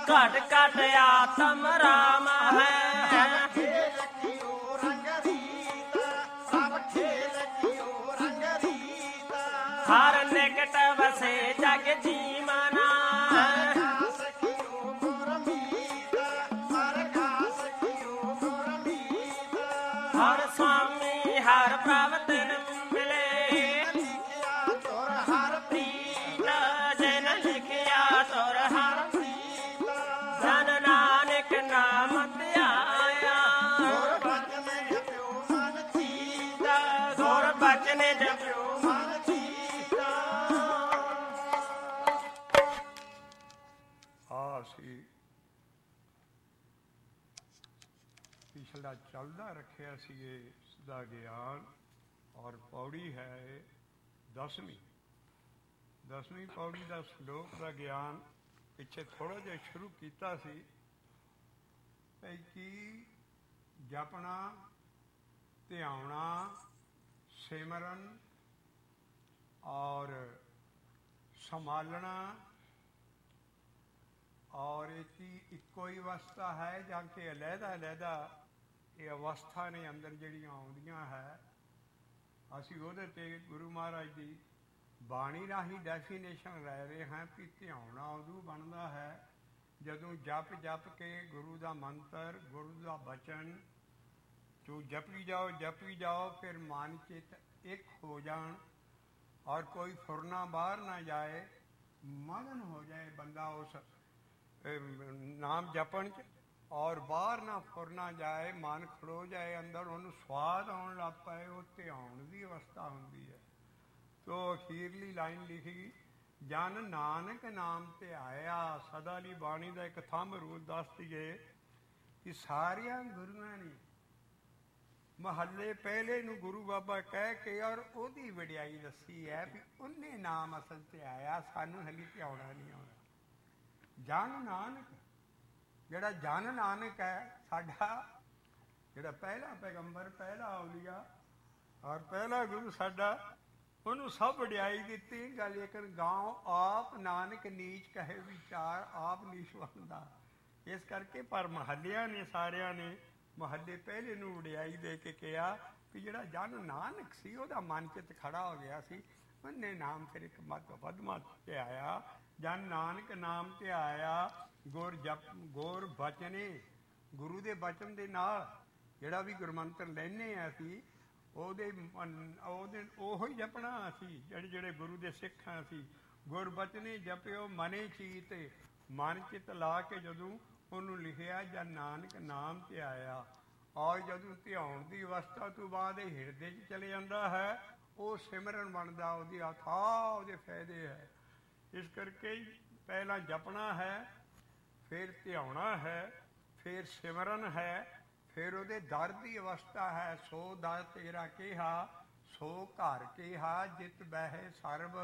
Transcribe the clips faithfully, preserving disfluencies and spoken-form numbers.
ਘਟ ਘਟ ਆਤਮ ਰਾਮ ਹੈ। ਹਰ ਨਿਕਟ ਵਸੇ ਜਗ ਜੀਵਨਾ ਹਰ ਸੁਆਮੀ ਹਰ ਪ੍ਰਭ ਤਿਨ ਮਿਲੇ ਹਰ ਪ੍ਰੀਤ ਜਿਨ ਲਿਖਿਆ ਤੁਰ ਹਰ ਪ੍ਰੀਤ ਜਨ ਨਾਨਕ ਨਾਮ ਧਿਆਇਆ ਗੁਰ ਬਚਨ ਜਪਿਓ ਮਨ ਚੀਤਾ ਗੁਰ ਬਚਨ ਜਪਿਓ ਮਨ ਚੀਤਾ। ਆ ਸੀ ਪਿਛਲਾ ਚੱਲਦਾ ਰੱਖਿਆ ਸੀ ਇਸ ਦਾ ਗਿਆਨ ਔਰ ਪੌੜੀ ਹੈ ਦਸਵੀਂ ਦਸਵੀਂ ਪੌੜੀ ਦਾ ਸ਼ਲੋਕ ਦਾ ਗਿਆਨ ਪਿੱਛੇ ਥੋੜ੍ਹਾ ਜਿਹਾ ਸ਼ੁਰੂ ਕੀਤਾ ਸੀ ਕਿ ਜਪਣਾ ਧਿਆਉਣਾ ਸਿਮਰਨ ਔਰ ਸੰਭਾਲਣਾ ਔਰ ਇੱਕ ਹੀ ਇੱਕੋ ਹੀ ਅਵਸਥਾ ਹੈ ਜਾਂ ਕਿ ਅਲੱਗਾ ਅਲੱਗਾ ਇਹ ਅਵਸਥਾ ਨੇ ਅੰਦਰ ਜਿਹੜੀਆਂ ਆਉਂਦੀਆਂ ਹੈ। ਅਸੀਂ ਉਹਦੇ 'ਤੇ ਗੁਰੂ ਮਹਾਰਾਜ ਦੀ ਬਾਣੀ ਰਾਹੀਂ ਡੈਫੀਨੇਸ਼ਨ ਲੈ ਰਹੇ ਹਾਂ ਕਿ ਧਿਆਉਣਾ ਉਦੋਂ ਬਣਦਾ ਹੈ ਜਦੋਂ ਜਪ ਜਪ ਕੇ ਗੁਰੂ ਦਾ ਮੰਤਰ ਗੁਰੂ ਦਾ ਬਚਨ ਜੋ ਜਪੀ ਜਾਓ ਜਪੀ ਜਾਓ ਫਿਰ ਮਨ ਚਿੱਤ ਇੱਕ ਹੋ ਜਾਣ ਔਰ ਕੋਈ ਫੁਰਨਾ ਬਾਹਰ ਨਾ ਜਾਏ, ਮਗਨ ਹੋ ਜਾਏ ਬੰਦਾ ਉਸ ਨਾਮ ਜਪਣ 'ਚ ਔਰ ਬਾਹਰ ਨਾ ਫੁਰਨਾ ਜਾਏ, ਮਨ ਖੜੋ ਜਾਏ ਅੰਦਰ, ਉਹਨੂੰ ਸਵਾਦ ਆਉਣ ਲੱਗ ਪਏ, ਉਹ ਧਿਆਉਣ ਦੀ ਅਵਸਥਾ ਹੁੰਦੀ ਹੈ। ਤੋ ਅਖੀਰਲੀ ਲਾਈਨ ਲਿਖੀ ਜਨ ਨਾਨਕ ਨਾਮ ਧਿਆਇਆ। ਸਦਾ ਲਈ ਬਾਣੀ ਦਾ ਇੱਕ ਥੰਮ ਰੂਲ ਦੱਸ ਦਈਏ ਕਿ ਸਾਰਿਆਂ ਗੁਰੂਆਂ ਨੇ ਮਹੱਲੇ ਪਹਿਲੇ ਨੂੰ ਗੁਰੂ ਬਾਬਾ ਕਹਿ ਕੇ ਔਰ ਉਹਦੀ ਵਡਿਆਈ ਦੱਸੀ ਹੈ ਵੀ ਉਹਨੇ ਨਾਮ ਅਸਲ ਧਿਆਇਆ, ਸਾਨੂੰ ਹਲੀ ਧਿਆਉਣਾ ਨਹੀਂ ਆਉਣਾ। ਜਨ ਨਾਨਕ, ਜਿਹੜਾ ਜਨ ਨਾਨਕ ਹੈ ਸਾਡਾ ਜਿਹੜਾ ਪਹਿਲਾ ਪੈਗੰਬਰ ਪਹਿਲਾ ਔਲੀਆ ਔਰ ਪਹਿਲਾ ਗੁਰੂ ਸਾਡਾ, ਉਹਨੂੰ ਸਭ ਵਡਿਆਈ ਦਿੱਤੀ। ਗੱਲ ਇਹ ਕਰ ਗਾਉ ਆਪ ਨਾਨਕ ਨੀਚ ਕਹੇ ਵਿਚਾਰ ਆਪ ਨੀਸ਼ਵੰਦਾ। ਇਸ ਕਰਕੇ ਪਰ ਮਹੱਲਿਆਂ ਨੇ ਸਾਰਿਆਂ ਨੇ ਮਹੱਲੇ ਪਹਿਲੇ ਨੂੰ ਵਡਿਆਈ ਦੇ ਕੇ ਕਿਹਾ ਕਿ ਜਿਹੜਾ ਜਨ ਨਾਨਕ ਸੀ ਉਹਦਾ ਮਨ ਚਿੱਤ ਖੜਾ ਹੋ ਗਿਆ ਸੀ, ਉਹਨੇ ਨਾਮ ਫਿਰ ਇੱਕ ਮਤ ਵਧਮਤ ਤੇ ਆਇਆ। ਜਨ ਨਾਨਕ ਨਾਮ ਤੇ ਆਇਆ ਗੁਰ ਜਪ ਗੁਰ ਬਚਨੇ, ਗੁਰੂ ਦੇ ਬਚਨ ਦੇ ਨਾਲ ਜਿਹੜਾ ਵੀ ਗੁਰਮੰਤਰ ਲੈਂਦੇ ਹਾਂ ਅਸੀਂ ਉਹਦੇ ਉਹਦੇ ਉਹੀ ਜਪਣਾ ਅਸੀਂ ਜਿਹੜੇ ਜਿਹੜੇ ਗੁਰੂ ਦੇ ਸਿੱਖ ਹਾਂ ਅਸੀਂ। ਗੁਰ ਬਚਨੇ ਜਪਿਓ ਮਨੇ ਚੀਤ, ਮਨ ਚਿੱਤ ਲਾ ਕੇ ਜਦੋਂ ਉਹਨੂੰ ਲਿਖਿਆ ਜਨ ਨਾਨਕ ਨਾਮ ਤੇ ਆਇਆ। ਔਰ ਜਦੋਂ ਧਿਆਉਣ ਦੀ ਅਵਸਥਾ ਤੋਂ ਬਾਅਦ ਇਹ ਹਿਰਦੇ 'ਚ ਚਲੇ ਜਾਂਦਾ ਹੈ, ਉਹ ਸਿਮਰਨ ਬਣਦਾ, ਉਹਦੀ ਅਥਾਹ ਉਹਦੇ ਫਾਇਦੇ ਹੈ। ਇਸ ਕਰਕੇ ਪਹਿਲਾਂ ਜਪਣਾ ਹੈ, ਫਿਰ ਧਿਆਉਣਾ ਹੈ, ਫਿਰ ਸਿਮਰਨ ਹੈ, ਫਿਰ ਉਹਦੇ ਦਰ ਦੀ ਅਵਸਥਾ ਹੈ। ਸੋ ਦਰ ਤੇਰਾ ਕਿਹਾ ਸੋ ਘਰ ਕਿਹਾ ਜਿਤ ਬਹਿ ਸਰਬ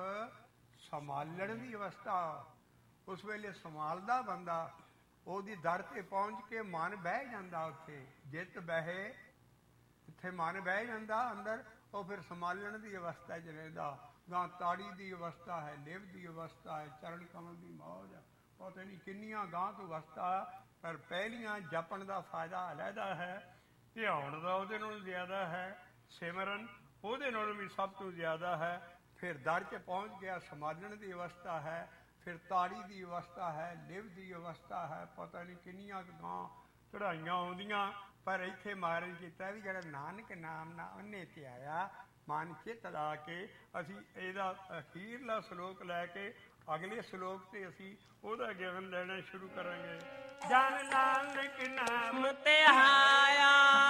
ਸੰਭਾਲਣ ਦੀ ਅਵਸਥਾ। ਉਸ ਵੇਲੇ ਸੰਭਾਲਦਾ ਬੰਦਾ, ਉਹਦੀ ਦਰ 'ਤੇ ਪਹੁੰਚ ਕੇ ਮਨ ਬਹਿ ਜਾਂਦਾ ਉੱਥੇ। ਜਿਤ ਬਹਿ, ਇੱਥੇ ਮਨ ਬਹਿ ਜਾਂਦਾ ਅੰਦਰ, ਉਹ ਫਿਰ ਸੰਭਾਲਣ ਦੀ ਅਵਸਥਾ 'ਚ ਰਹਿੰਦਾ। ਗਾਂ ਤਾੜੀ ਦੀ ਅਵਸਥਾ ਹੈ, ਲਿਵ ਦੀ ਅਵਸਥਾ ਹੈ, ਚਰਨ ਕਮਲ ਦੀ ਮੌਜ ਹੈ, ਪਤਾ ਨਹੀਂ ਕਿੰਨੀਆਂ ਗਾਂ ਤੋਂ ਅਵਸਥਾ। ਪਰ ਪਹਿਲੀਆਂ ਜਪਣ ਦਾ ਫਾਇਦਾ ਅਲੱਗਾ ਹੈ, ਧਿਆਉਣ ਦਾ ਉਹਦੇ ਨਾਲੋਂ ਜ਼ਿਆਦਾ ਹੈ, ਸਿਮਰਨ ਉਹਦੇ ਨਾਲੋਂ ਵੀ ਸਭ ਤੋਂ ਜ਼ਿਆਦਾ ਹੈ। ਫਿਰ ਦਰ 'ਚ ਪਹੁੰਚ ਗਿਆ, ਸੰਭਾਲਣ ਦੀ ਅਵਸਥਾ ਹੈ, ਫਿਰ ਤਾੜੀ ਦੀ ਅਵਸਥਾ ਹੈ, ਲਿਵ ਦੀ ਅਵਸਥਾ ਹੈ, ਪਤਾ ਨਹੀਂ ਕਿੰਨੀਆਂ ਗਾਂ ਚੜ੍ਹਾਈਆਂ ਆਉਂਦੀਆਂ। ਪਰ ਇੱਥੇ ਮਹਾਰਾਜ ਕੀਤਾ ਵੀ ਜਿਹੜਾ ਨਾਨਕ ਨਾਮ ਨਾ ਉਹਨੇ ਧਿਆਇਆ, ਮਨ ਚਿੱਤ ਲਾ ਕੇ। ਅਸੀਂ ਇਹਦਾ ਅਖੀਰਲਾ ਸ਼ਲੋਕ ਲੈ ਕੇ ਅਗਲੇ ਸ਼ਲੋਕ 'ਤੇ ਅਸੀਂ ਉਹਦਾ ਗਿਆਨ ਲੈਣਾ ਸ਼ੁਰੂ ਕਰਾਂਗੇ। ਜਨ ਨਾਨਕ ਨਾਮ ਧਿਆਇਆ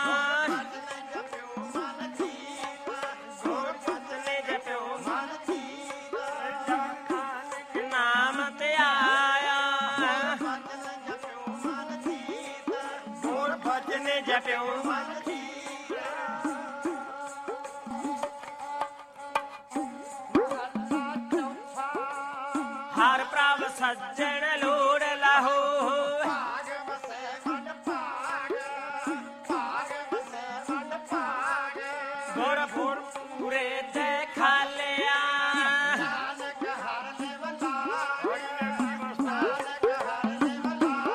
ਹਰ ਪ੍ਰਭ ਸੱਜਣ ਲੋੜ ਲਾਹੋ। ਭਾਗ ਵਸੈ ਵਡ ਭਾਗ, ਭਾਗ ਵਸੈ ਵਡ ਭਾਗ, ਗੁਰ ਪੁਰ ਪੂਰੇ ਤੇ ਖਾਲਿਆ। ਨਾਨਕ ਹਰ ਨਿਵ ਲਾਗ, ਨਾਨਕ ਹਰ ਨਿਵ ਲਾਗ,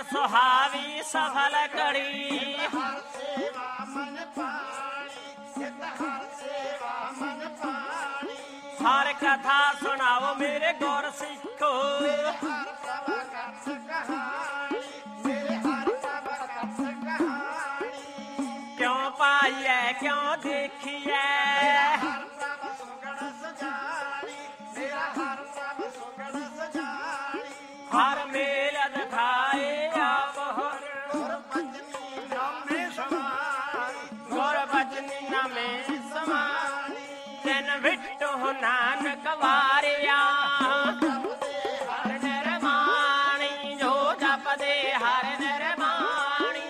ਸੁਹਾਵੀ ਸਫਲ ਕੜੀ ਹਰ ਸੇਵਾ ਮਨ ਪਾਣੀ ਚਿਤ ਹਰ ਸੇਵਾ ਮਨ ਪਾਣੀ ਹਰ ਕਥਾ ਸੁਣਾਓ ਮੇਰੇ ਗੁਰ ਸਿੱਖੋ ਹਰ ਪ੍ਰਭ ਕਥ ਕਹਾਣੀ ਮੇਰੇ ਹਰ ਪ੍ਰਭ ਕਥ ਕਹਾਣੀ ਕਿਉਂ ਪਾਈਐ ਕਿਉਂ ਦੇਖੀਐ ਹਰ ਪ੍ਰਭ ਸੁਗਣ ਸਜਾਣੀ ਮੇਰਾ ਹਰ ਪ੍ਰਭ ਸੁਗਣ ਸਜਾਣੀ ਹਰ ਮੇਲ ਦਿਖਾਏ ਆਪ ਹਰ ਗੁਰ ਬਚਨੀ ਨਾਮੇ ਸਮਾਣੀ ਗੁਰ ਬਚਨੀ ਨਾਮੇ ਸਮਾਣੀ ਤਿਨ ਵਿਟੋ ਨਾਨਕ ਵਾਰਿਆ ਜਪਦੇ ਹਰ ਨਿਰਮਾਣੀ ਜੋ ਜਪਦੇ ਹਰ ਨਿਰਮਾਣੀ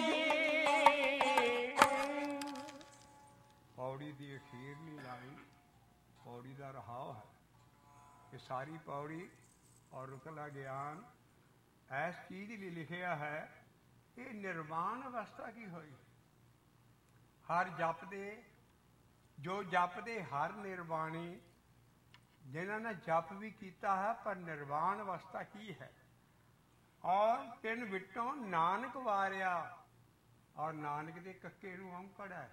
ਪੌੜੀ ਦੀ ਅਖੀਰਲੀ ਲਾਈਨ ਪੌੜੀ ਦਾ ਰਹਾਉ ਹੈ ਕਿ ਸਾਰੀ ਪੌੜੀ ਔਰ ਰੁਕਲਾ ਗਿਆਨ ਇਸ ਚੀਜ਼ ਲਈ ਲਿਖਿਆ ਹੈ ਇਹ ਨਿਰਵਾਣ ਅਵਸਥਾ ਕੀ ਹੋਈ। ਹਰ ਜਪਦੇ ਜੋ ਜਪਦੇ ਹਰ ਨਿਰਵਾਣੀ ਜਿਨ੍ਹਾਂ ਨੇ ਜਪ ਵੀ ਕੀਤਾ ਹੈ ਪਰ ਨਿਰਵਾਣ ਅਵਸਥਾ ਕੀ ਹੈ। ਔਰ ਤਿੰਨ ਵਿਟੋਂ ਨਾਨਕ ਵਾਰਿਆ ਔਰ ਨਾਨਕ ਦੇ ਕੱਕੇ ਨੂੰ ਔਂਕੜ ਹੈ।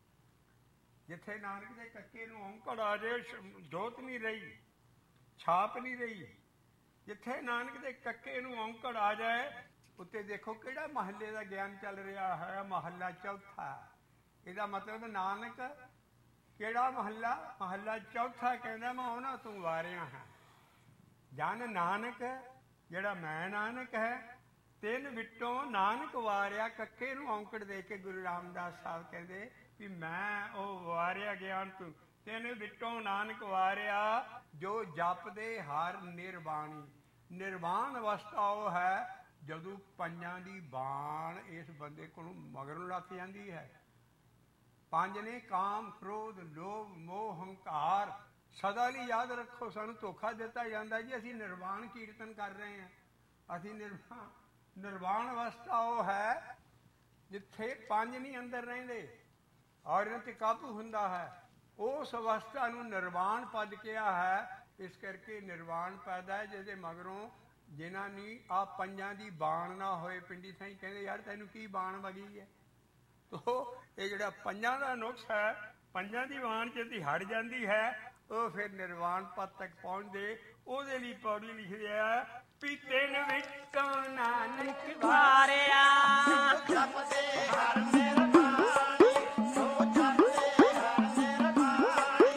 ਜਿੱਥੇ ਨਾਨਕ ਦੇ ਕੱਕੇ ਨੂੰ ਔਂਕੜ ਆ ਜੇ ਜੋਤ ਨਹੀਂ ਰਹੀ ਛਾਪ ਨਹੀਂ ਰਹੀ। ਜਿੱਥੇ ਨਾਨਕ ਦੇ ਕੱਕੇ ਨੂੰ ਔਂਕੜ ਆ ਜਾਏ ਉੱਤੇ ਦੇਖੋ ਕਿਹੜਾ ਮਹੱਲੇ ਦਾ ਗਿਆਨ ਚੱਲ ਰਿਹਾ ਹੈ। ਮਹੱਲਾ ਚੌਥਾ। ਇਹਦਾ ਮਤਲਬ ਨਾਨਕ ਕਿਹੜਾ ਮਹੱਲਾ ਮਹੱਲਾ ਚੌਥਾ ਕਹਿੰਦਾ ਮੈਂ ਉਹਨਾਂ ਤੋਂ ਵਾਰਿਆ ਹਾਂ। ਜਨ ਨਾਨਕ ਜਿਹੜਾ ਮੈਂ ਨਾਨਕ ਹੈ ਤਿੰਨ ਵਿਟੋਂ ਨਾਨਕ ਵਾਰਿਆ ਕੱਕੇ ਨੂੰ ਔਂਕੜ ਦੇ ਕੇ ਗੁਰੂ ਰਾਮਦਾਸ ਸਾਹਿਬ ਕਹਿੰਦੇ ਵੀ ਮੈਂ ਉਹ ਵਾਰਿਆ ਗਿਆਨ ਤੂੰ ਤਿੰਨ ਵਿਟੋਂ ਨਾਨਕ ਵਾਰਿਆ ਜੋ ਜਪਦੇ ਹਰ ਨਿਰਵਾਣੀ। ਨਿਰਵਾਣ ਅਵਸਥਾ ਉਹ ਹੈ ਜਦੋਂ ਪੰਜਾਂ ਦੀ ਬਾਣ ਇਸ ਬੰਦੇ ਕੋਲੋਂ ਮਗਰੋਂ ਲੱਥ ਜਾਂਦੀ ਹੈ। ਪੰਜ ਨੇ ਕਾਮ ਕ੍ਰੋਧ ਲੋਭ ਮੋਹ ਹੰਕਾਰ ਸਦਾ ਲਈ ਯਾਦ ਰੱਖੋ ਸਾਨੂੰ ਧੋਖਾ ਦਿੱਤਾ ਜਾਂਦਾ ਜੀ ਅਸੀਂ ਨਿਰਵਾਣ ਕੀਰਤਨ ਕਰ ਰਹੇ ਹਾਂ। ਅਸੀਂ ਨਿਰਵਾਣ ਨਿਰਵਾਣ ਅਵਸਥਾ ਉਹ ਹੈ ਜਿੱਥੇ ਪੰਜ ਨਹੀਂ ਅੰਦਰ ਰਹਿੰਦੇ ਔਰ ਇਹਨਾਂ 'ਤੇ ਕਾਬੂ ਹੁੰਦਾ ਹੈ। ਉਸ ਅਵਸਥਾ ਨੂੰ ਨਿਰਵਾਣ ਪਦ ਕਿਹਾ ਹੈ। ਇਸ ਕਰਕੇ ਨਿਰਵਾਣ ਪੈਦਾ ਹੈ ਜਿਹਦੇ ਮਗਰੋਂ ਜਿਨ੍ਹਾਂ ਨੇ ਆ ਪੰਜਾਂ ਦੀ ਬਾਣ ਨਾ ਹੋਏ ਪਿੰਡੀ ਸਾਈਂ ਕਹਿੰਦੇ ਯਾਰ ਤੈਨੂੰ ਕੀ ਬਾਣ ਵਗੀ ਹੈ। ਤੋ ਇਹ ਜਿਹੜਾ ਪੰਜਾਂ ਦਾ ਨੁਕਸ ਹੈ ਪੰਜਾਂ ਦੀ ਬਾਣ ਜਿਹਦੀ ਹਟ ਜਾਂਦੀ ਹੈ ਉਹ ਫਿਰ ਨਿਰਵਾਣ ਪਦ ਤੱਕ ਪਹੁੰਚਦੇ। ਉਹਦੇ ਲਈ ਪੌੜੀ ਲਿਖਿਆ ਵੀ ਤਿੰਨ ਵਿਟੋਂ ਨਾਨਕ ਵਾਰਿਆ ਜਪਦੇ ਹਰ ਨਿਰਵਾਣੀ ਜੋ ਜਪਦੇ ਹਰ ਨਿਰਵਾਣੀ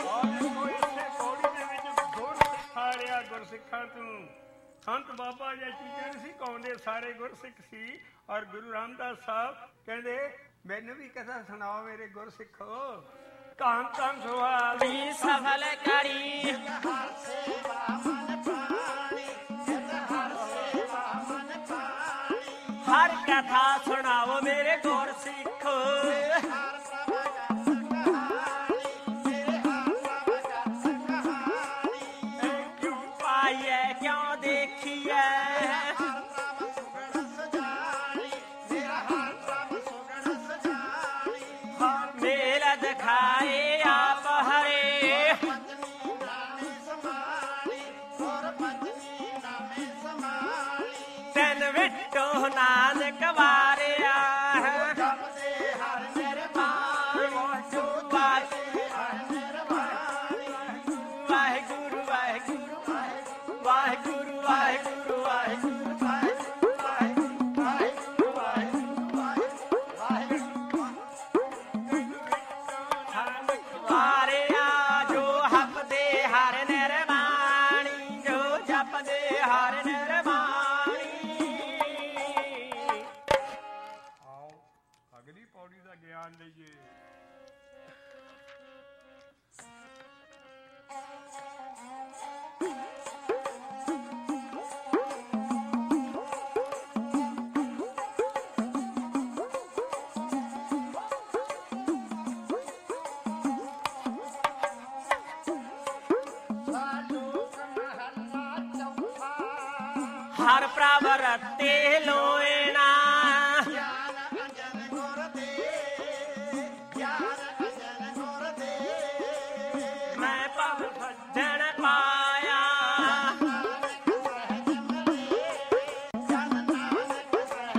ਸਾਰਿਆ ਗੁਰਸਿੱਖਾਂ ਤੋਂ ਸੰਤ ਬਾਬਾ ਜੀ ਕੀ ਸਿਖਾਉਂਦੇ ਸਾਰੇ ਗੁਰਸਿੱਖ ਸੀ। ਔਰ ਗੁਰੂ ਰਾਮਦਾਸ ਸਾਹਿਬ ਕਹਿੰਦੇ ਮੈਨੂੰ ਵੀ ਕਥਾ ਸੁਣਾਓ ਮੇਰੇ ਗੁਰਸਿੱਖੋ। ਧੰਨ ਧੰਨ ਸੁਹਾਵੀ ਵੀ ਸਫਲ ਕੜੀ ਹਰ ਸੇਵਾ ਮਨ ਪਾਣੀ ਚਿਤ ਹਰ ਸੇਵਾ ਮਨ ਪਾਣੀ ਹਰ ਕਥਾ ਸੁਣਾਓ ਮੇਰੇ ਗੁਰ ਸਿੱਖੋ ਹਰ ਪ੍ਰਭ ਕਥ ਕਹਾਣੀ ਮੇਰੇ ਹਰ ਪ੍ਰਭ ਕਥ ਕਹਾਣੀ ਕਿਉਂ ਪਾਈਐ ਕਿਉਂ ਦੇਖੀਐ ਹਰ ਪ੍ਰਭ ਸੁਗਣ ਸਜਾਣੀ ਮੇਰਾ ਹਰ ਪ੍ਰਭ ਸੁਗਣ ਸਜਾਣੀ ਮੇਲ ਦਿਖਾਏ ਆਪ ਹਰੇ ਬਚਨੀ ਨਾਮੇ ਸਮਾਣੀ ਗੁਰ ਬਚਨੀ ਨਾਮੇ ਸਮਾਣੀ ਤਿਨ ਵਿਟੋ ਨਾਨਕ ਵਾਰਿਆ ਜਪਦੇ ਹਰ ਨਿਰਵਾਣੀ ਜੋ ਜਪਦੇ ਹਰ ਨਿਰਵਾਣੀ ਵਾਹਿਗੁਰੂ ਵਾਹਿਗੁਰੂ ਵਾਹਿਗੁਰੂ ਵਾਹਿਗੁਰੂ ਵਾਹਿਗੁਰੂ ਵਾਹਿਗੁਰੂ ਵਾਹਿਗੁਰੂ ਵਾਹਿਗੁਰੂ ਵਾਰਿਆ ਜੋ ਹਪਦੇ ਹਰ ਨਿਰਮਾਣੀ ਜੋ ਜਪਦੇ ਹਰ ਨਿਰਮਾਣੀ। ਆਓ ਅਗਲੀ ਪੌੜੀ ਦਾ ਗਿਆਨ ਲਈਏ। ਹਰ ਪ੍ਰਭ ਰਤੇ ਲੋਇਣਾ ਗਿਆਨ ਅੰਜਨ ਗੁਰ ਦੇ ਗਿਆਨ ਅੰਜਨ ਗੁਰ ਦੇ ਮੈਂ ਭਵ ਭਜਨ ਪਾਇਆ ਨਾਨਕ ਸਹਿਜ ਮਿਲੇ ਜਨ ਨਾਨਕ ਸਹਿਜ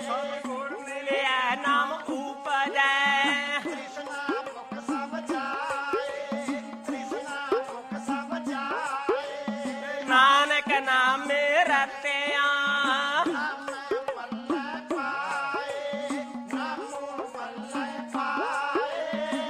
ਸਤਿਗੁਰ ਮਿਲਿਆ ਨਾਮ ਉਪਜੈ ਤ੍ਰਿਸ਼ਨਾ ਮੁਖ ਸਭ ਜਾਏ ਤ੍ਰਿਸ਼ਨਾ ਮੁਖ ਸਭ ਜਾਏ ਨਾਨਕ ਨਾਮੇ ਰਤਿਆ ਨਾਮ ਪੱਲੇ ਪਾਏ ਨਾਮ ਪੱਲੇ ਪਾਏ।